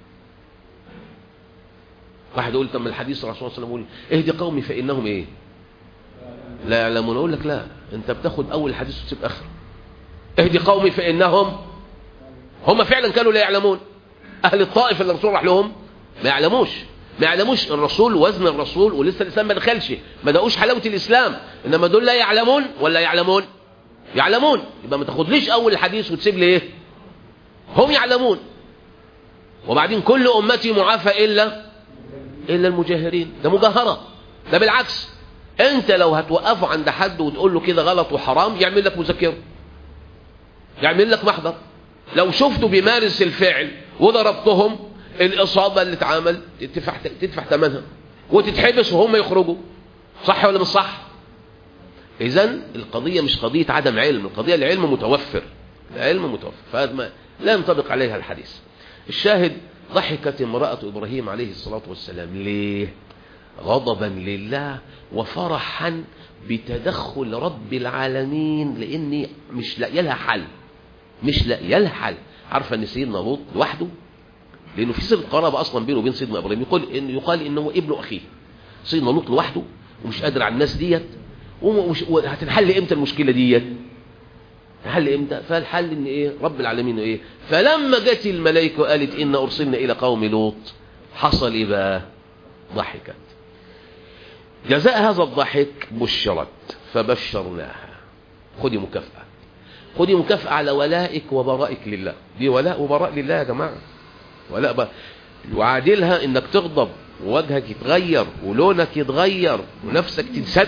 واحد يقول طب الحديث الرسول صلى الله عليه وسلم يقول اهدي قومي فإنهم ايه؟ لا يعلمون. أقول لك لا، انت بتاخد أول حديث وتسيب آخر. اهدي قومي فإنهم، هم فعلا كانوا لا يعلمون. أهل الطائف اللي الرسول راح لهم ما يعلموش الرسول، وزن الرسول، ولسه الإسلام ما دخلش، ما دقوش حلاوة الإسلام. إنما دول لا يعلمون ولا يعلمون؟ يعلمون. يبقى ما تاخدليش أول الحديث وتسيب لي إيه؟ هم يعلمون. وبعدين كل أمتي معافى إلا المجاهرين. ده مجاهرة، ده بالعكس. أنت لو هتوقفه عند حد وتقول له كده غلط وحرام، يعمل لك مذكرة، يعمل لك محضر. لو شفته بيمارس الفعل وضربتهم، الإصابة اللي اتعمل تدفع ثمنها وتتحبس وهم يخرجوا. صح ولا مش صح؟ إذن القضية مش قضية عدم علم، القضية العلم متوفر، العلم متوفر، فهذا لا ينطبق عليها الحديث. الشاهد ضحكت امرأة إبراهيم عليه الصلاة والسلام. ليه؟ غضبا لله وفرحا بتدخل رب العالمين، لأني مش لاقيه لها حل. عارفة أن سيدنا لوط لوحده، لأنه في صلة قرابة أصلا بينه وبين سيدنا إبراهيم، يقال إنه ابن أخيه. سيدنا لوط لوحده ومش قادر على الناس ديت، وهتنحل إمتى المشكلة ديت؟ هل إمتى؟ فالحل إن إيه؟ رب العالمين إيه؟ فلما جت الملائكة وقالت إن أرسلنا إلى قوم لوط، حصل إيه بقى؟ ضحكت. جزاء هذا الضحك بشرت فبشرناها. خدي مكافأة على ولائك وبرائك لله. دي ولاء وبراء لله يا جماعة، ولاء بقى. وعادلها إنك تغضب ووجهك يتغير ولونك يتغير ونفسك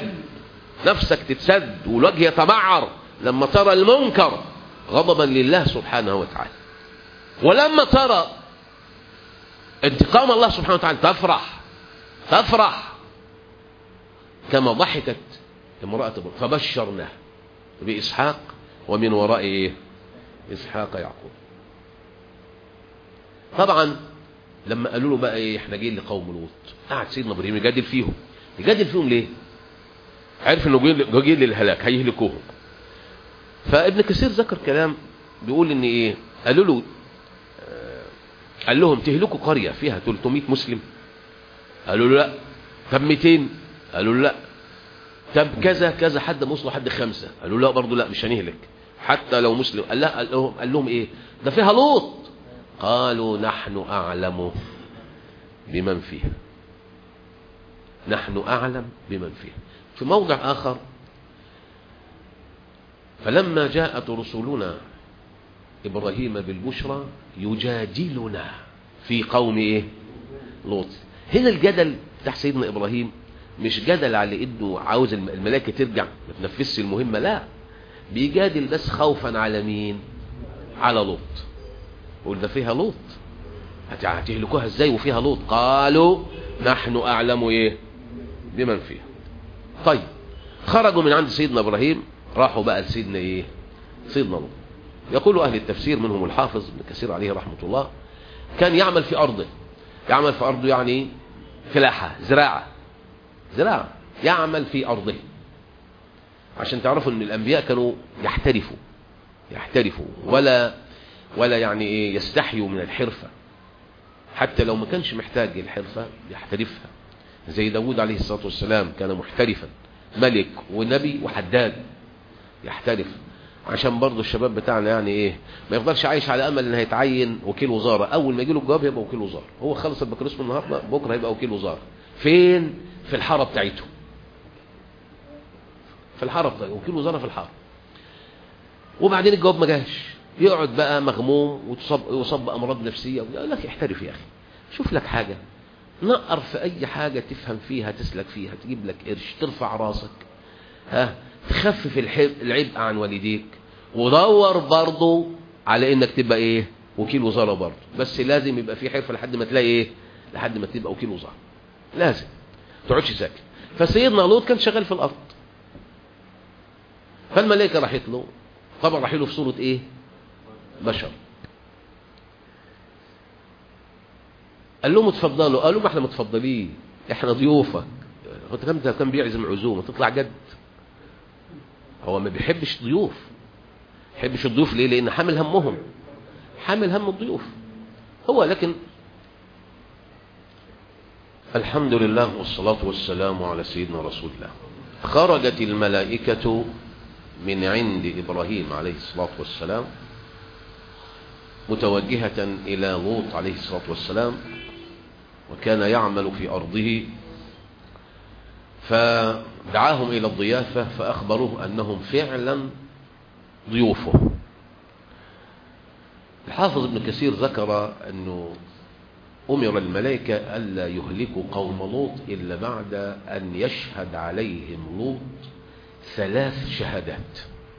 تتسد والوجه يتمعر لما ترى المنكر، غضبا لله سبحانه وتعالى. ولما ترى انتقام الله سبحانه وتعالى تفرح كما ضحكت امرأة فبشرناه بإسحاق ومن وراء إيه؟ إسحاق يعقوب. طبعا لما قالوا له بقى إيه إحنا جايين لقوم لوط، قعد سيدنا إبراهيم يجادل فيهم ليه؟ عرف إنه جايين للهلاك، هيهلكوهم. فابن كثير ذكر كلام بيقول إن إيه، قالوا له قال لهم تهلكوا قرية فيها 300 مسلم؟ قالوا له لا. طب 200؟ قالوا له لا. طب كذا حد مسلم حد 5؟ قالوا لا برضه لا، مش هنهلك حتى لو مسلم. قال لهم ايه ده فيها لوط؟ قالوا نحن اعلم بمن فيها، نحن اعلم بمن فيها. في موضع اخر فلما جاءت رسلنا ابراهيم بالبشرى يجادلنا في قوم ايه؟ لوط. هنا الجدل بتاع سيدنا ابراهيم مش جدل على انه عاوز الملائكه ترجع ما تنفذش المهمه، لا، بيجادل بس خوفا على مين؟ على لوط. يقول ده فيها لوط، هتهلكوها ازاي وفيها لوط؟ قالوا نحن اعلم ايه بمن فيها. طيب خرجوا من عند سيدنا ابراهيم راحوا بقى لسيدنا ايه؟ سيدنا لوط. يقول اهل التفسير منهم الحافظ ابن كثير عليه رحمه الله كان يعمل في ارضه يعني فلاحه، زراعه يعمل في أرضه. عشان تعرفوا ان الأنبياء كانوا يحترفوا ولا يعني ايه يستحيوا من الحرفة، حتى لو ما كانش محتاج الحرفة يحترفها. زي داود عليه الصلاة والسلام كان محترفا، ملك ونبي وحداد، يحترف. عشان برضو الشباب بتاعنا يعني ايه ما يفضلش عايش على امل ان هيتعين وكيل وزارة، اول ما يجي له الجواب يبقى وكيل وزارة. هو خلص البكالوريوس النهارده، بكره هيبقى وكيل وزارة. فين؟ في الحاره بتاعته، في الحاره بتاعته، وكيل وزاره في الحاره. وبعدين الجواب ما جاش، يقعد بقى مغموم ويصاب بامراض نفسيه. يقول لك احترف يا اخي، شوف لك حاجه، نقر في اي حاجه تفهم فيها، تسلك فيها، تجيب لك قرش، ترفع راسك، تخفف العبء عن والديك، ودور برضه على انك تبقى ايه؟ وكيل وزاره برضه. بس لازم يبقى في حرفه لحد ما تلاقي ايه؟ لحد ما تبقى وكيل وزاره، لازم تقعدش ساكت. فسيدنا لوط كان شغال في الارض، فالملائكه راحت له، طبعا راحوا له في صوره ايه؟ بشر. قال لهم اتفضلوا. قالوا ما احنا متفضلين، احنا ضيوفك. هو كان بيعزم عزومه تطلع جد. هو ما بيحبش ضيوف، بيحبش الضيوف ليه؟ لان حامل همهم، حامل هم الضيوف هو. لكن الحمد لله والصلاة والسلام على سيدنا رسول الله. خرجت الملائكة من عند إبراهيم عليه الصلاة والسلام متوجهة إلى لوط عليه الصلاة والسلام، وكان يعمل في أرضه، فدعاهم إلى الضيافة فأخبروه أنهم فعلا ضيوفه. الحافظ ابن كثير ذكر أنه أمر الملائكة ألا يهلكوا قوم لوط إلا بعد أن يشهد عليهم لوط 3 شهادات.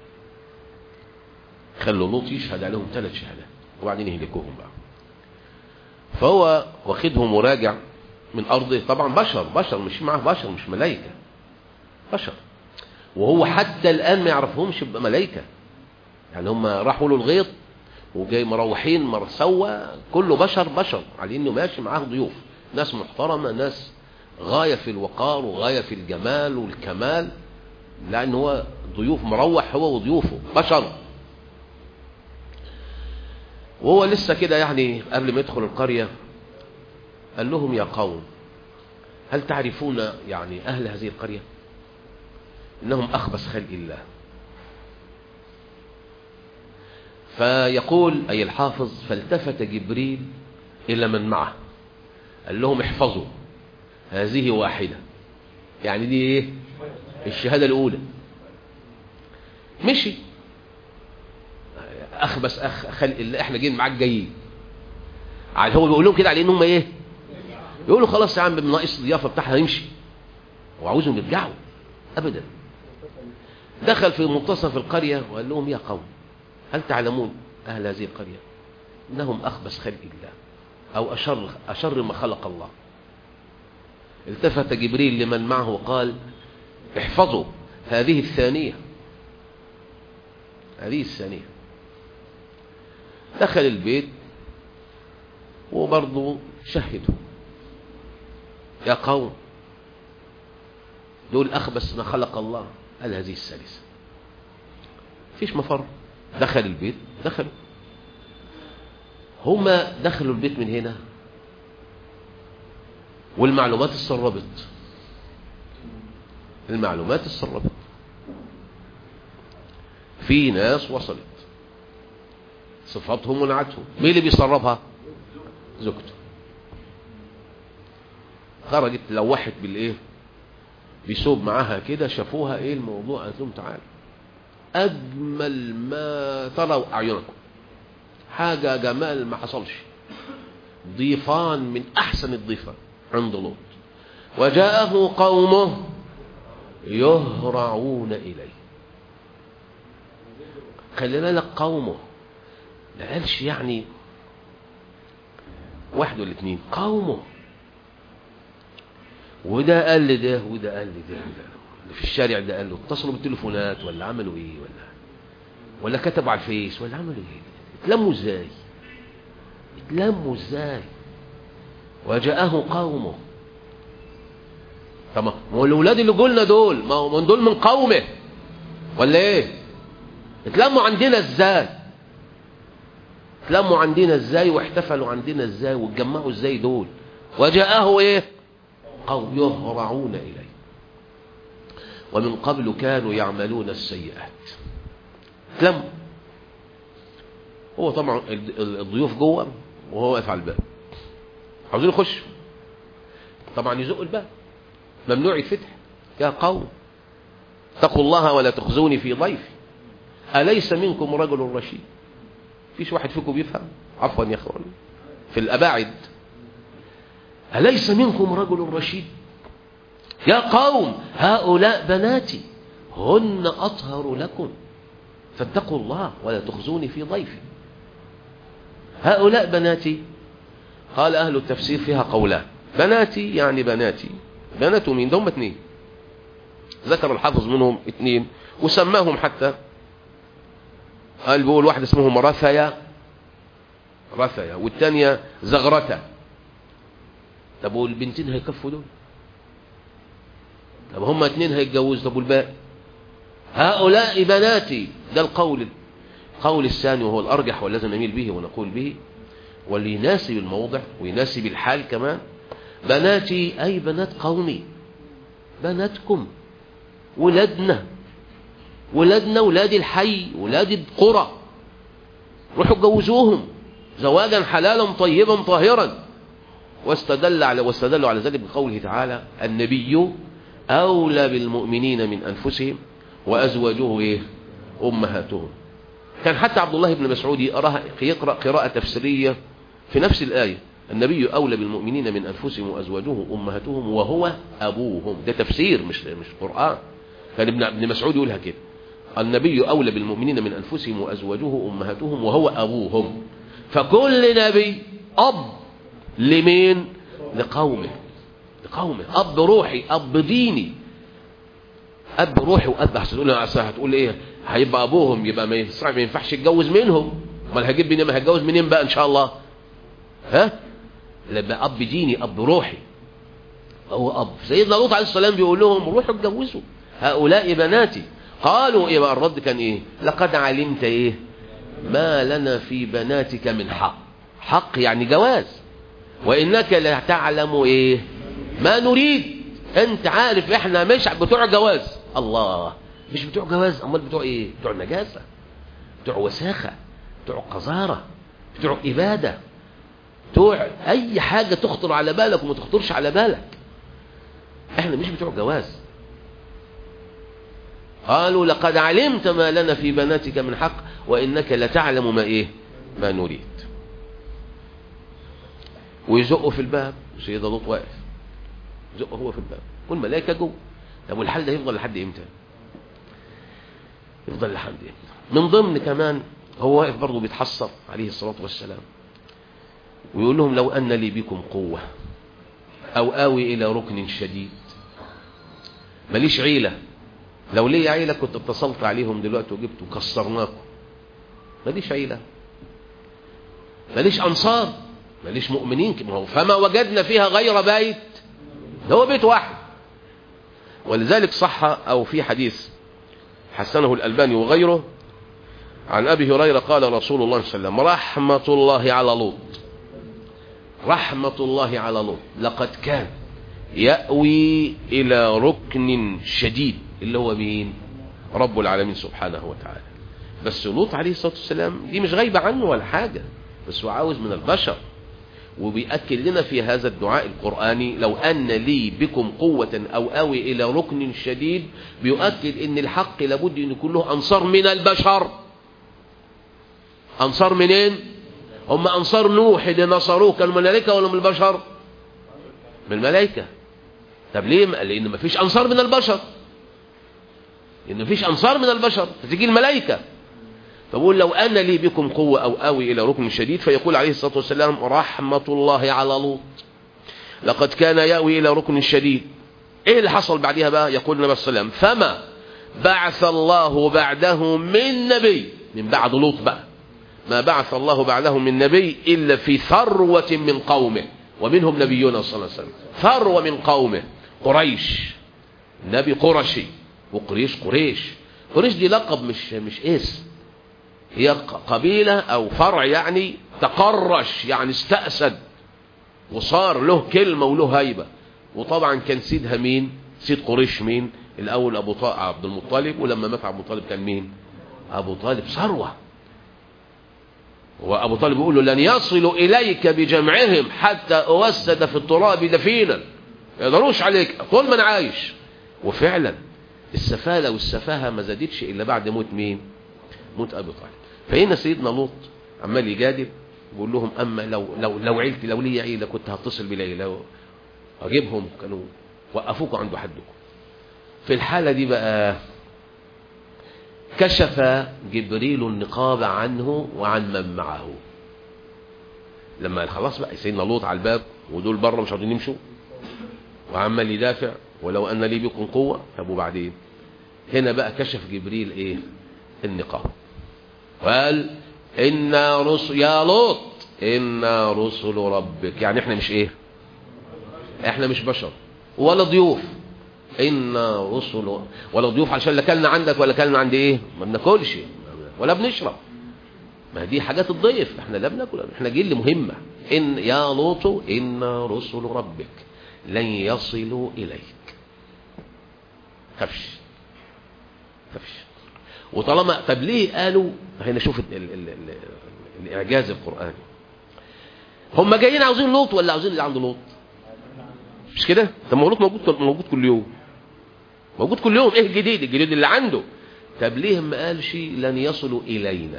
خلوا لوط يشهد عليهم 3 شهادات وبعدين يهلكوهم بقى. فهو واخدهم وراجع من أرضه، طبعا بشر مش معه، بشر مش ملائكة، بشر. وهو حتى الآن ما يعرفهمش بملائكة، يعني هم راحوا له الغيط وجاي مروحين مرسوة، كله بشر على انه ماشي معاه ضيوف، ناس محترمة، ناس غاية في الوقار وغاية في الجمال والكمال، لأنه هو ضيوف، مروح هو وضيوفه بشر. وهو لسه كده يعني قبل ما يدخل القرية قال لهم يا قوم هل تعرفون يعني أهل هذه القرية؟ إنهم أخبث خلق الله. فيقول أي الحافظ فالتفت جبريل إلى من معه قال لهم احفظوا هذه واحدة، يعني دي ايه؟ الشهادة الأولى. مشي أخبث خلق الله، احنا جايين معاك جايين. هو بيقول لهم كده على انهم ايه؟ يقولوا خلاص يا عم ناقص الضيافة بتاعها يمشي، وعاوزهم يرجعوا أبدا. دخل في منتصف القرية وقال لهم يا قوم هل تعلمون أهل هذه القرية إنهم أخبث خلق الله، أو أشر ما خلق الله. التفت جبريل لمن معه وقال احفظوا هذه الثانية. هذه الثانية. دخل البيت وبرضه شهدوا يا قوم دول أخبث ما خلق الله. قال هذه الثالثة. فيش مفر. دخل البيت. دخلوا هما دخلوا البيت من هنا والمعلومات اتسربت. المعلومات اتسربت. في ناس وصلت صفاتهم ونعتهم. مين اللي بيسربها؟ زوجته. خرجت لوحت بالايه؟ بيسوب معاها كده. شافوها ايه الموضوع؟ قالت لهم تعالوا اجمل ما تروا اعينكم. حاجه جمال ما حصلش. ضيفان من احسن الضيفان عند لوط. وجاءه قومه يهرعون اليه. خلي بالك قومه ما قالش يعني واحد ولا اتنين. قومه. وده قال لده وده قال لده وده. في الشارع ده قال له اتصلوا بالتليفونات ولا عملوا ايه ولا كتبوا على الفيس ولا عملوا ايه؟ اتلموا ازاي؟ اتلموا ازاي؟ وجاءه قومه. طب ما هو الاولاد اللي قلنا دول ما هو من دول من قومه ولا ايه؟ اتلموا عندنا ازاي؟ اتلموا عندنا ازاي واحتفلوا عندنا ازاي واتجمعوا ازاي دول؟ وجاءه ايه؟ قوم يهرعون اليه ومن قبل كانوا يعملون السيئات. اتلموا. هو طبعا الضيوف جوه وهو واقف على الباب عاوزين يخشوا. طبعا يزقوا الباب ممنوع يتفتح. يا قوم اتقوا الله ولا تخزوني في ضيفي أليس منكم رجل رشيد. فيش واحد فيكم بيفهم؟ عفوا يا اخوان في الأباعد. أليس منكم رجل رشيد. يا قوم هؤلاء بناتي هن أطهر لكم فاتقوا الله ولا تخزوني في ضيفي. هؤلاء بناتي. قال أهل التفسير فيها قولان. بناتي يعني بناتي. بناته مين؟ هم اتنين. ذكر الحافظ منهم اتنين وسماهم حتى. قال بيقول واحد اسمهم رثيا والتانية زغرته. طب والبنتين هيكفوا دول؟ طب هم اتنين هيتجوزوا. طب والباقي؟ هؤلاء بناتي. ده القول الثاني وهو الأرجح والذي نميل به ونقول به واللي يناسب الموضع ويناسب الحال كمان. بناتي أي بنات قومي. بناتكم ولادنا ولاد الحي ولاد القرى. روحوا اتجوزوهم زواجا حلالا طيبا طاهرا. واستدلوا على ذلك بقوله تعالى النبي أولى بالمؤمنين من أنفسهم وأزواجه إيه؟ أمهاتهم. كان حتى عبد الله بن مسعود يقرأ قراءة تفسيرية في نفس الآية النبي أولى بالمؤمنين من أنفسهم وأزواجه أمهاتهم وهو أبوهم. ده تفسير مش قرآن. كان ابن مسعود يقولها كده النبي أولى بالمؤمنين من أنفسهم وأزواجه أمهاتهم وهو أبوهم. فكل نبي أب لمين؟ لقومه. أب روحي أب ديني. أب روحي وأب هتقول إيه؟ هيبقى أبوهم يبقى ما ينفعش يتجوز منهم. ما هجيب منين؟ ما هتجوز منين بقى إن شاء الله؟ ها؟ لما أب ديني أب روحي هو أب. سيدنا لوط عليه السلام بيقول لهم روحوا اتجوزوا هؤلاء بناتي. قالوا إيه بقى الرد؟ كان إيه؟ لقد علمت إيه ما لنا في بناتك من حق يعني جواز. وإنك لا تعلم إيه ما نريد. أنت عارف إحنا مش بتوع جواز. الله مش بتوع جواز. أمال بتوع إيه؟ بتوع نجاسة بتوع وساخة بتوع قذارة بتوع إبادة بتوع أي حاجة تخطر على بالك وما تخطرش على بالك. إحنا مش بتوع جواز. قالوا لقد علمت ما لنا في بناتك من حق وإنك لتعلم ما نريد. ويزقوا في الباب. سيدنا لوط واقف يزقوا هو في الباب والملائكة جوه. طب والحال ده يفضل لحد امتى؟ يفضل لحد امتى؟ من ضمن كمان هو واقف برضه بيتحسر عليه الصلاة والسلام. ويقول لهم لو أن لي بكم قوة أو آوي إلى ركن شديد. ماليش عيلة، لو لي عيلة كنت اتصلت عليهم دلوقتي وجبت وكسرناكم. ماليش عيلة، ماليش أنصار، ماليش مؤمنين، فما وجدنا فيها غير بيت، ده هو بيت واحد. ولذلك صح أو في حديث حسنه الألباني وغيره عن أبي هريرة قال رسول الله صلى الله عليه وسلم: رحمة الله على لوط، رحمة الله على لوط، لقد كان يأوي إلى ركن شديد، اللي هو مين؟ رب العالمين سبحانه وتعالى. بس لوط عليه الصلاة والسلام دي مش غايبة عنه ولا حاجة، بس هو عاوز من البشر. وبيأكد لنا في هذا الدعاء القرآني: لو أن لي بكم قوة أو آوي إلى ركن شديد، بيؤكد إن الحق لابد أن يكون له أنصار من البشر. أنصار منين؟ هم أنصار نوح اللي نصروه كانوا من الملائكة ولا من البشر؟ من الملائكة. طب ليه؟ لأن ما فيش أنصار من البشر، لأن ما فيش أنصار من البشر فتجي الملائكة. فبقول لو أن لي بكم قوة أو آوي إلى ركن شديد، فيقول عليه الصلاة والسلام: رحمة الله على لوط، لقد كان يأوي إلى ركن شديد. إيه اللي حصل بعدها بقى؟ يقول النبي صلى الله عليه وسلم: فما بعث الله بعده من نبي، من بعد لوط بقى، ما بعث الله بعده من نبي إلا في ثروة من قومه، ومنهم نبينا صلى الله عليه وسلم. ثروة من قومه، قريش، نبي قرشي، وقريش قريش دي لقب مش اسم، هي قبيلة أو فرع، يعني تقرش، يعني استأسد وصار له كلمة وله هيبة. وطبعا كان سيدها مين؟ سيد قريش مين؟ الأول عبد المطلب، ولما مات عبد المطلب كان مين؟ أبو طالب. ثروة. وأبو طالب يقول له: لن يصلوا إليك بجمعهم حتى أوسد في التراب دفينا، ما يقدروش عليك طول ما أنا عايش. وفعلا السفالة والسفاهة ما زادتش إلا بعد موت مين؟ موت أبي طالب. فهنا سيدنا لوط عمال يجادل، بيقول لهم: أما لو عيلتي، لو لي عيلة كنت هتصل بليلى أجيبهم، كانوا وقفوكوا عند حدكم. في الحالة دي بقى كشف جبريل النقاب عنه وعن من معه. لما خلاص بقى سيدنا لوط على الباب ودول بره مش عاوزين يمشوا وعمال يدافع: ولو أن لي بكم قوة. طب وبعدين؟ هنا بقى كشف جبريل ايه؟ النقاب، وقال: إنا رسل يا لوط إنا رسل ربك. يعني احنا مش ايه؟ احنا مش بشر ولا ضيوف. إنا رسل، ولا ضيوف عشان لا كلنا عندك ولا كلنا عند ايه؟ ما بناكلش ولا بنشرب، ما دي حاجات الضيف. احنا لا بناكل، احنا جيل مهمة. إن يا لوط إنا رسل ربك لن يصلوا إليك. خفش. وطالما طب ليه قالوا؟ هنا شوف الإعجاز القرآني. هم جايين عاوزين لوط ولا عاوزين اللي عنده لوط؟ مش كده؟ طب لوط موجود كل يوم، موجود كل يوم. ايه الجديد؟ الجديد اللي عنده. طب ليه ما قالش لن يصلوا إلينا؟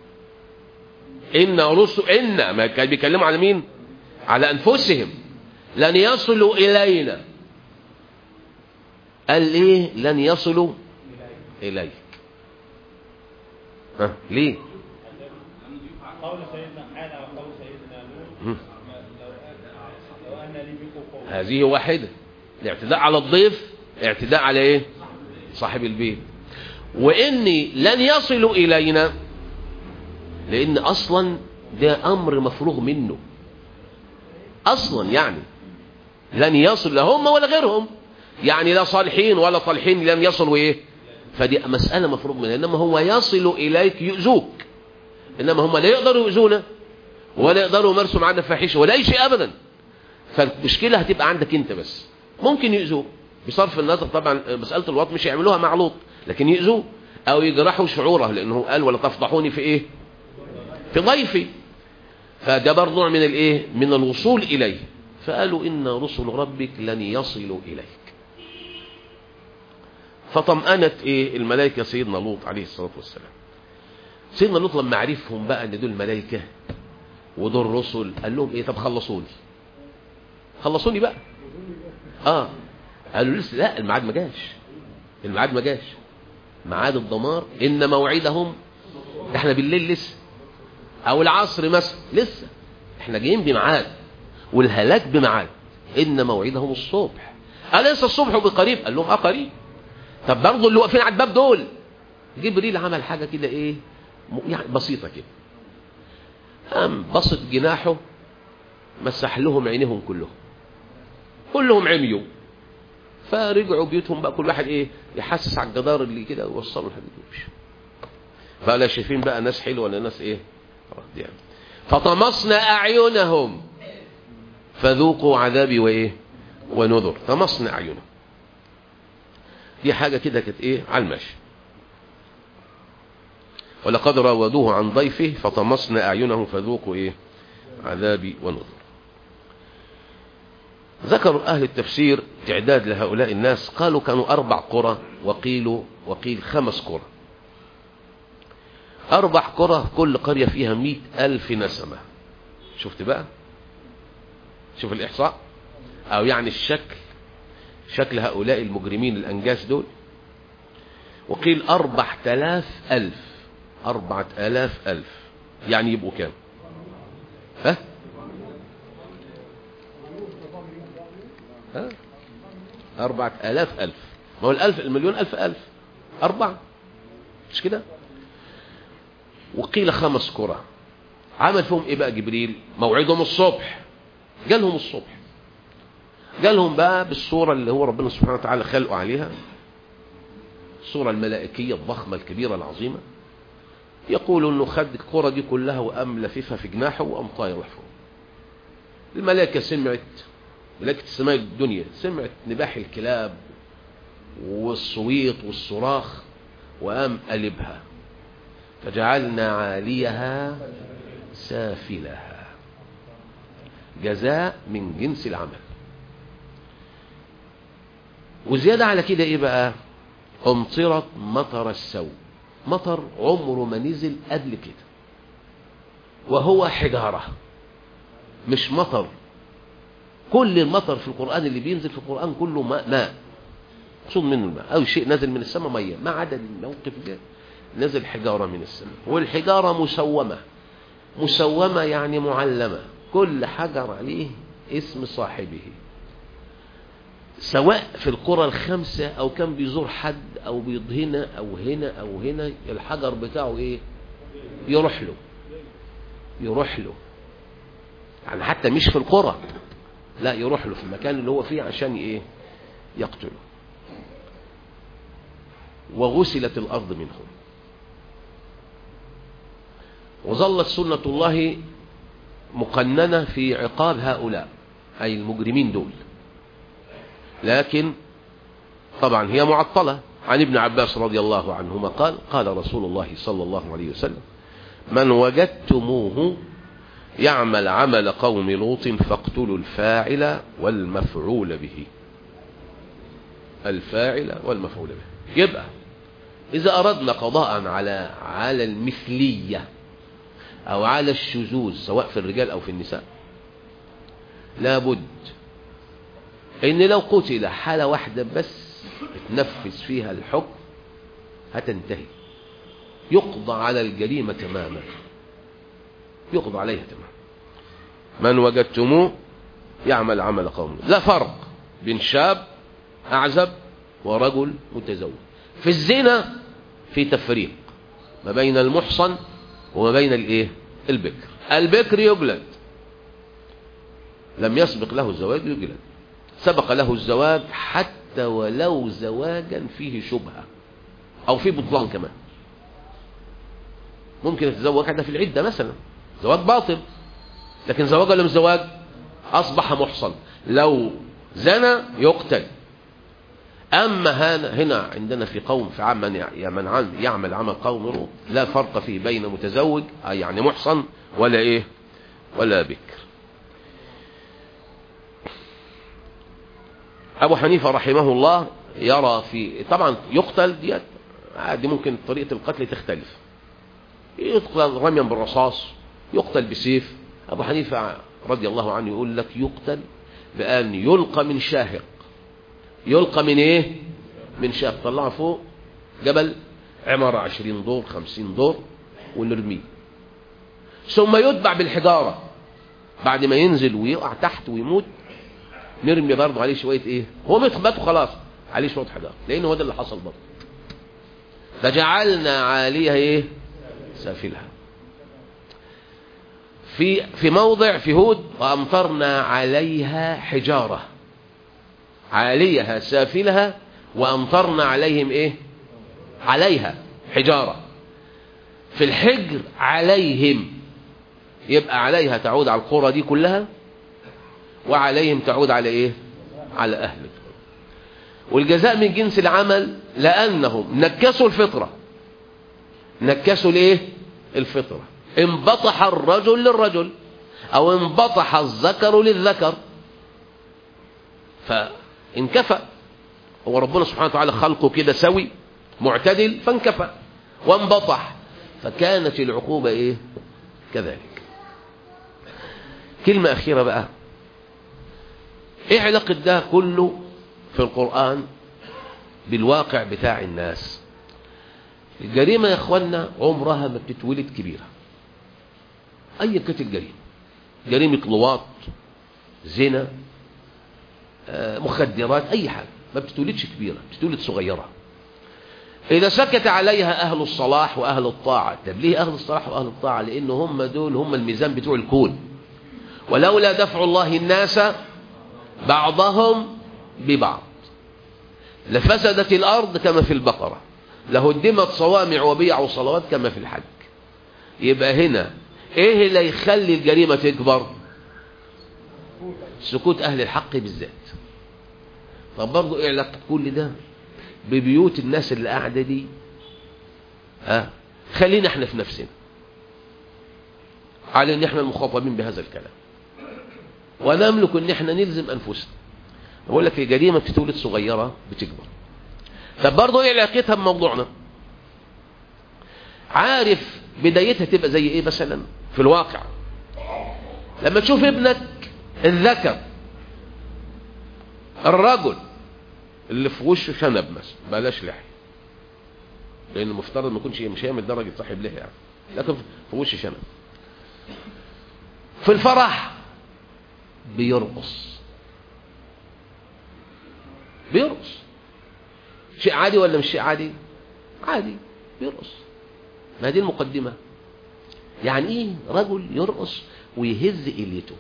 إن رسل، إن ما كان بيكلموا على مين؟ على أنفسهم. لن يصلوا إلينا، قال إيه؟ لن يصلوا إليك. ها ليه؟ قول سيدنا حاله وقول سيدنا نوح لو أن لي بكم قوة. هذه واحدة. الاعتداء على الضيف اعتداء على ايه؟ صاحب البيت. واني لن يصلوا الينا، لان اصلا ده امر مفروغ منه اصلا، يعني لن يصل لا هم ولا غيرهم، يعني لا صالحين ولا طالحين لن يصلوا ايه؟ فدي مسألة مفروغ منها. انما هو يصل اليك يؤذوك، انما هم لا يقدروا يؤذونا ولا يقدروا يمارسوا معنا فاحشه ولا اي شيء ابدا. فالمشكلة هتبقى عندك انت بس. ممكن يؤذوك بصرف النظر طبعا، مسألة الوط مش يعملوها مع لوط، لكن يؤذوه او يجرحوا شعوره، لانه قال: ولا تفضحوني في ايه؟ في ضيفي. فده برضه نوع من الايه؟ من الوصول اليه. فقالوا: ان رسل ربك لن يصلوا اليك. فطمأنت ايه الملائكة سيدنا لوط عليه الصلاة والسلام. سيدنا لوط لما عرفهم بقى ان دول ملائكة ودول رسل، قال لهم ايه؟ طب خلصوني بقى. قالوا لسه لا، الميعاد ما جاش، ميعاد الدمار. ان موعدهم، احنا بالليل لسه، او العصر مثلا لسه، احنا جايين بميعاد والهلاك بميعاد، إن موعدهم الصبح، أليس الصبح بقريب؟ قال لهم قريب. طب برضه اللي واقفين على الباب دول، جبريل عمل حاجة كده ايه يعني بسيطة كده، قام بسط جناحه مسح لهم عينيهم كلهم عميوا، فرجعوا بيوتهم بقى كل واحد ايه يحسس على الجدار اللي كده ووصلوا لحد يمشي. فلا شايفين بقى ناس حلوه ولا ناس ايه يعني. فطمسنا اعينهم فذوقوا عذابي وايه ونذر. طمسنا اعينهم دي حاجه كده كانت ايه على المشي. ولقد راودوه عن ضيفه فطمسنا اعينهم فذوقوا ايه عذابي ونذر. ذكر أهل التفسير تعداد لهؤلاء الناس، قالوا كانوا 4 قرى وقيل 5 قرى. 4 قرى كل قرية فيها 100,000 نسمة. شفت بقى، شوف الإحصاء أو يعني شكل هؤلاء المجرمين الأنجاس دول. وقيل 4,000 يعني يبقوا كام؟ 4,000 ما هو المليون ألف 4 مش كده. وقيل 5 قرى. عمل فيهم ايه بقى جبريل؟ موعدهم الصبح. جالهم الصبح، جالهم بقى بالصورة اللي هو ربنا سبحانه وتعالى خلقوا عليها، الصورة الملائكية الضخمة الكبيرة العظيمة. يقولوا انه خد القرى دي كلها وقام لففها في جناحه وقام طاير وحفه. الملائكة سمعت، ملائكة السماء الدنيا سمعت نباح الكلاب والصويت والصراخ وقام قلبها، فجعلنا عاليها سافلها جزاء من جنس العمل. وزيادة على كده ايه بقى؟ امطرت مطر السوء، مطر عمره ما نزل قبل كده، وهو حجارة مش مطر. كل المطر في القرآن اللي بينزل في القرآن كله ماء مقصود منه الماء، أو شيء نزل من السماء مية، ما عدا الموقف ده نزل حجارة من السماء. والحجارة مسومة يعني معلمة، كل حجر عليه اسم صاحبه، سواء في القرى ال5 أو كان بيزور حد أو بيضهنا أو هنا الحجر بتاعه إيه يروح له يعني، حتى مش في القرى، لا يروح له في المكان اللي هو فيه عشان ايه يقتله. وغسلت الأرض منهم. وظلت سنة الله مقننة في عقاب هؤلاء أي المجرمين دول، لكن طبعا هي معطلة. عن ابن عباس رضي الله عنهما قال رسول الله صلى الله عليه وسلم: من وجدتموه يعمل عمل قوم لوط فاقتلوا الفاعل والمفعول به. الفاعل والمفعول به. يبقى إذا أردنا قضاء على المثلية أو على الشذوذ سواء في الرجال أو في النساء، لابد إن لو قتل حالة واحدة بس تنفذ فيها الحكم هتنتهي، يقضى على الجريمة تماما، يقضى عليها تماما. من وجدتموه يعمل عمل قوم، لا فرق بين شاب أعزب ورجل متزوج. في الزنا في تفريق ما بين المحصن وما بين الايه البكر. البكر يجلد، لم يسبق له الزواج يجلد، سبق له الزواج حتى ولو زواجا فيه شبهة او فيه بطلان كمان. ممكن يتزوج حتى في العدة مثلا زواج باطل، لكن زواج ولا مش زواج اصبح محصن، لو زنا يقتل. أما هنا عندنا في قوم في من يعمل عمل قوم لوط لا فرق فيه بين متزوج يعني محصن ولا إيه ولا بكر. أبو حنيفة رحمه الله يرى في طبعا يقتل ديت عادي، ممكن طريقة القتل تختلف، يقتل رميا بالرصاص، يقتل بسيف. أبو حنيفة رضي الله عنه يقول لك يقتل بأن يلقى من شاهق. يلقى من ايه؟ من شاهق، طلعه فوق جبل عمارة 20 دور 50 دور ونرميه، ثم يتبع بالحجارة بعد ما ينزل ويقع تحت ويموت نرمي برضه عليه شوية ايه، هو مات خلاص، عليه شوية حجارة، لان هو ده اللي حصل برضه. فجعلنا عاليها ايه، سافلها. في موضع في هود وامطرنا عليها حجارة، عاليها سافلها وامطرنا عليهم ايه، عليها حجارة. في الحجر عليهم، يبقى عليها تعود على القرى دي كلها، وعليهم تعود على ايه، على اهل. والجزاء من جنس العمل، لانهم نكسوا الفطرة. نكسوا الايه، الفطرة. انبطح الرجل للرجل او انبطح الذكر للذكر، فانكفى. هو ربنا سبحانه وتعالى خلقه كده سوي معتدل، فانكفى وانبطح، فكانت العقوبة ايه، كذلك. كلمة اخيرة بقى، ايه علاقة ده كله في القرآن بالواقع بتاع الناس؟ الجريمة يا اخوانا عمرها ما بتتولد كبيرة، اي كانت الجريمة، جريمة لواط، زنا، مخدرات، اي حاجة، ما بتتولدش كبيرة، بتتولد صغيرة. إذا سكت عليها أهل الصلاح وأهل الطاعة. طب ليه أهل الصلاح وأهل الطاعة؟ لأن هم دول هم الميزان بتوع الكون. ولولا دفع الله الناس بعضهم ببعض لفسدت الأرض كما في البقرة، لهدمت صوامع وبيع وصلوات كما في الحج. يبقى هنا إيه اللي يخلي الجريمة تكبر؟ سكوت أهل الحق بالذات. طب برضو إيه علاقة كل ده ببيوت الناس اللي قاعدة دي؟ خلينا احنا في نفسنا على ان احنا المخاطبين بهذا الكلام، ونملك ان احنا نلزم انفسنا. بقول لك الجريمة بتتولد صغيرة بتكبر. طب برضه ايه علاقتها بموضوعنا؟ عارف بدايتها تبقى زي ايه مثلا في الواقع؟ لما تشوف ابنك الذكر الرجل اللي في وشه شنب مثلا، بلاش لحية لان المفترض ما يكونش مش هيعمل درجة صاحب لحية يعني، لكن في وشه شنب، في الفرح بيرقص. شيء عادي ولا مش شيء عادي؟ عادي، بيرقص. ما دي المقدمة. يعني ايه رجل يرقص ويهز إليته؟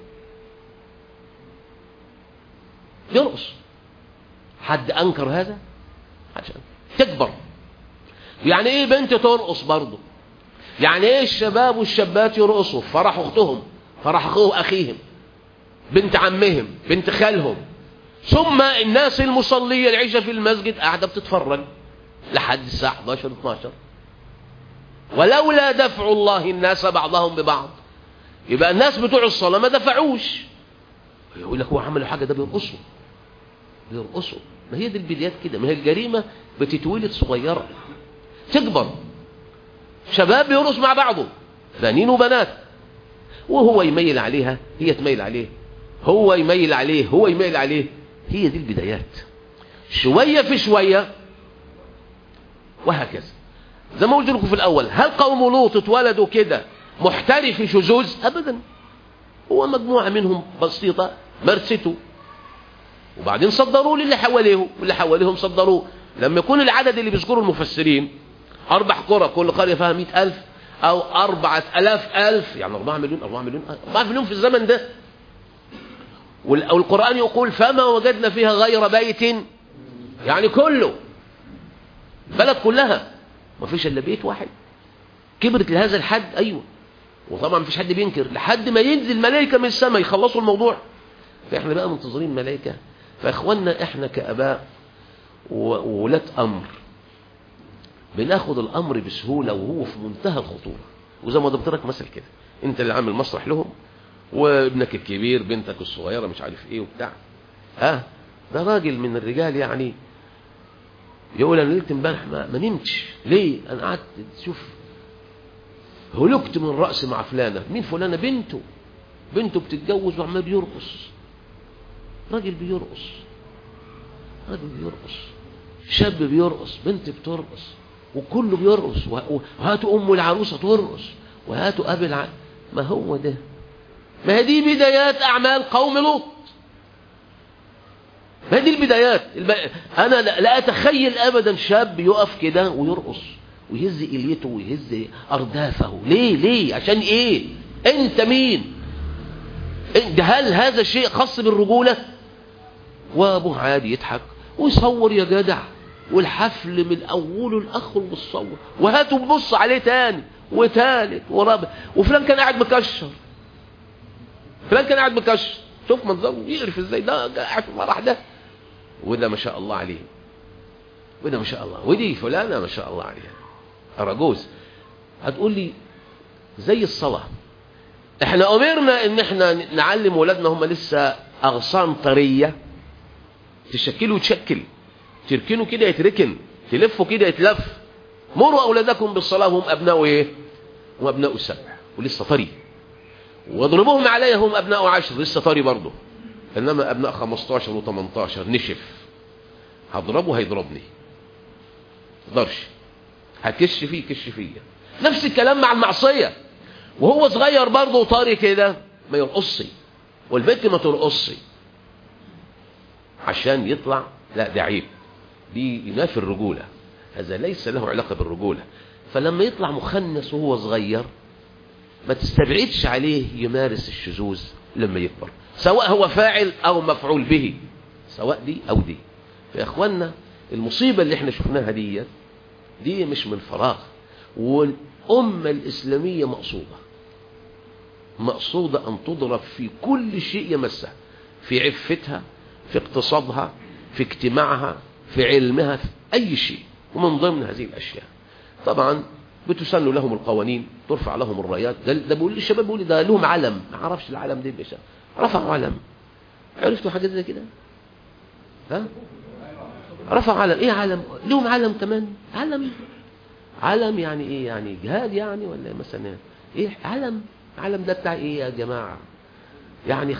يرقص. حد أنكر هذا؟ عشان تكبر. يعني ايه بنت ترقص برضه؟ يعني ايه الشباب والشابات يرقصوا في فرح اختهم، فرح اخيهم، بنت عمهم، بنت خالهم، ثم الناس المصلية العشاء في المسجد قاعدة بتتفرج لحد الساعة 11 12. ولولا دفع الله الناس بعضهم ببعض، يبقى الناس بتوع الصلاة ما دفعوش. يقول لك هو عملوا حاجة، ده بيرقصوا. ما هي دي البدايات كده. ما هي الجريمة بتتولد صغيرة تكبر. شباب يرقص مع بعضه، بنين وبنات، وهو يميل عليها، هي تميل عليه، هو يميل عليه، هو يميل عليه. هي دي البدايات، شوية في شوية، وهكذا. زي ما قلت لكم في الأول، هل قوم لوط اتولدوا كده محترف شذوذ؟ أبدا. هو مجموعة منهم بسيطة مارسته، وبعدين صدروه للي حواليه، واللي حواليهم صدروه. لما يكون العدد اللي بيذكروا المفسرين 4 قرى، كل قرية فيها 100,000 أو 4,000 يعني 4 مليون في الزمن ده. والقرآن يقول فما وجدنا فيها غير بيت، يعني كله بلد كلها ما فيش إلا بيت واحد. كبرت لهذا الحد، أيوة، وطبعا ما فيش حد بينكر، لحد ما ينزل ملائكة من السماء يخلصوا الموضوع. فإحنا بقى منتظرين ملائكة. فإخواننا إحنا كأباء وولاة أمر بناخد الأمر بسهولة وهو في منتهى الخطورة. وزي ما ضربت لك مثل كده، أنت اللي عامل مسرح لهم، وابنك الكبير بنتك الصغيرة مش عارف إيه وبتاع، ده راجل من الرجال يعني يقول أنا ليلة امبارح ما نمتش. ليه؟ أنا قعدت تشوف هلكت من رأس مع فلانة. مين فلانة؟ بنته بتتجوز وعمال بيرقص. راجل بيرقص، شاب بيرقص، بنت بترقص، وكله بيرقص. وهاتوا أم العروسة ترقص، وهاتوا أبي ما هو ده ما هي دي بدايات أعمال قوم لوط، ما هي دي البدايات. أنا لا أتخيل أبدا شاب يقف كده ويرقص ويهز إليته ويهز أردافه. ليه؟ عشان إيه؟ أنت مين؟ هل هذا شيء خاص بالرجولة؟ وأبوه عادي يضحك ويصور يا جدع، والحفل من أوله لآخره بالصور، وهاتوا ببص عليه تاني وتالت ورابع، وفلان كان قاعد مكشر، فلان كان قاعد مكشر، شوف منظره يقرف ازاي، ده قاعد في الفرح ده، وده ما شاء الله عليه، وده ما شاء الله، ودي فلانة ما شاء الله عليها أراجوز. هتقول لي زي الصلاة، احنا أمرنا ان احنا نعلم ولادنا هم لسه أغصان طرية، تشكله وتشكل، تركنه كده يتركن، تلفه كده يتلف. مروا أولادكم بالصلاة هم أبناء إيه؟ هم أبناء 7 ولسه طري، واضربوهم عليها هم أبناء 10 لسه طري برضه. إنما أبناء 15 و18 نشف، هضربه هيضربني، مقدرش، هكش فيه كش فيا. نفس الكلام مع المعصية، وهو صغير برضه وطري كده ما يرقصي، والبنت ما ترقصي عشان يطلع، لا ده عيب، دي ينافي الرجولة، هذا ليس له علاقة بالرجولة. فلما يطلع مخنث وهو صغير ما تستبعدش عليه يمارس الشذوذ لما يكبر، سواء هو فاعل أو مفعول به، سواء دي أو دي. فيا أخوانا المصيبة اللي احنا شفناها دي مش من فراغ، والأمة الإسلامية مقصودة أن تضرب في كل شيء يمسها، في عفتها، في اقتصادها، في اجتماعها، في علمها، في أي شيء. ومن ضمن هذه الأشياء طبعا بتسن لهم القوانين، ترفع لهم الرايات. ده بيقول الشباب، بيقول ده لهم علم، ما اعرفش العلم ده بيشا، رفعوا علم، عرفتوا حاجات زي كده؟ ها؟ رفعوا علم، ايه علم؟ لهم علم كمان، علم يعني ايه؟ يعني جهاد يعني، ولا مثلا ايه علم ده بتاع ايه يا جماعة؟ يعني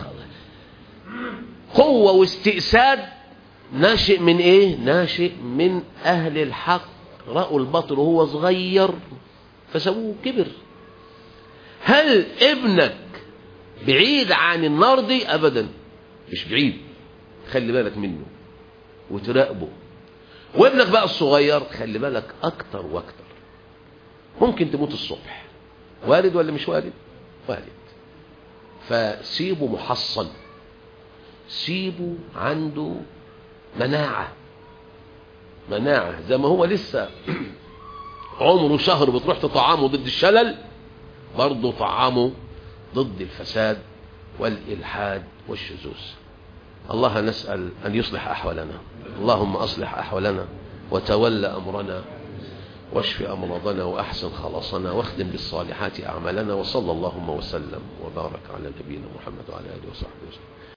قوة واستئساد ناشئ من ايه؟ ناشئ من اهل الحق، رأوا الباطل وهو صغير فسووه كبر. هل ابنك بعيد عن النار دي؟ ابدا مش بعيد، خلي بالك منه وتراقبه. وابنك بقى الصغير خلي بالك اكتر واكتر، ممكن تموت الصبح، وارد ولا مش وارد؟ وارد. فسيبه محصن، سيبه عنده مناعة زي ما هو لسه عمره شهر بتروح تطعامه ضد الشلل، برضه طعامه ضد الفساد والإلحاد والشذوذ. الله نسأل أن يصلح أحوالنا، اللهم أصلح أحوالنا وتولى أمرنا واشف أمراضنا وأحسن خلاصنا واختم بالصالحات أعمالنا، وصلى اللهم وسلم وبارك على نبينا محمد وعلى آله وصحبه وسلم.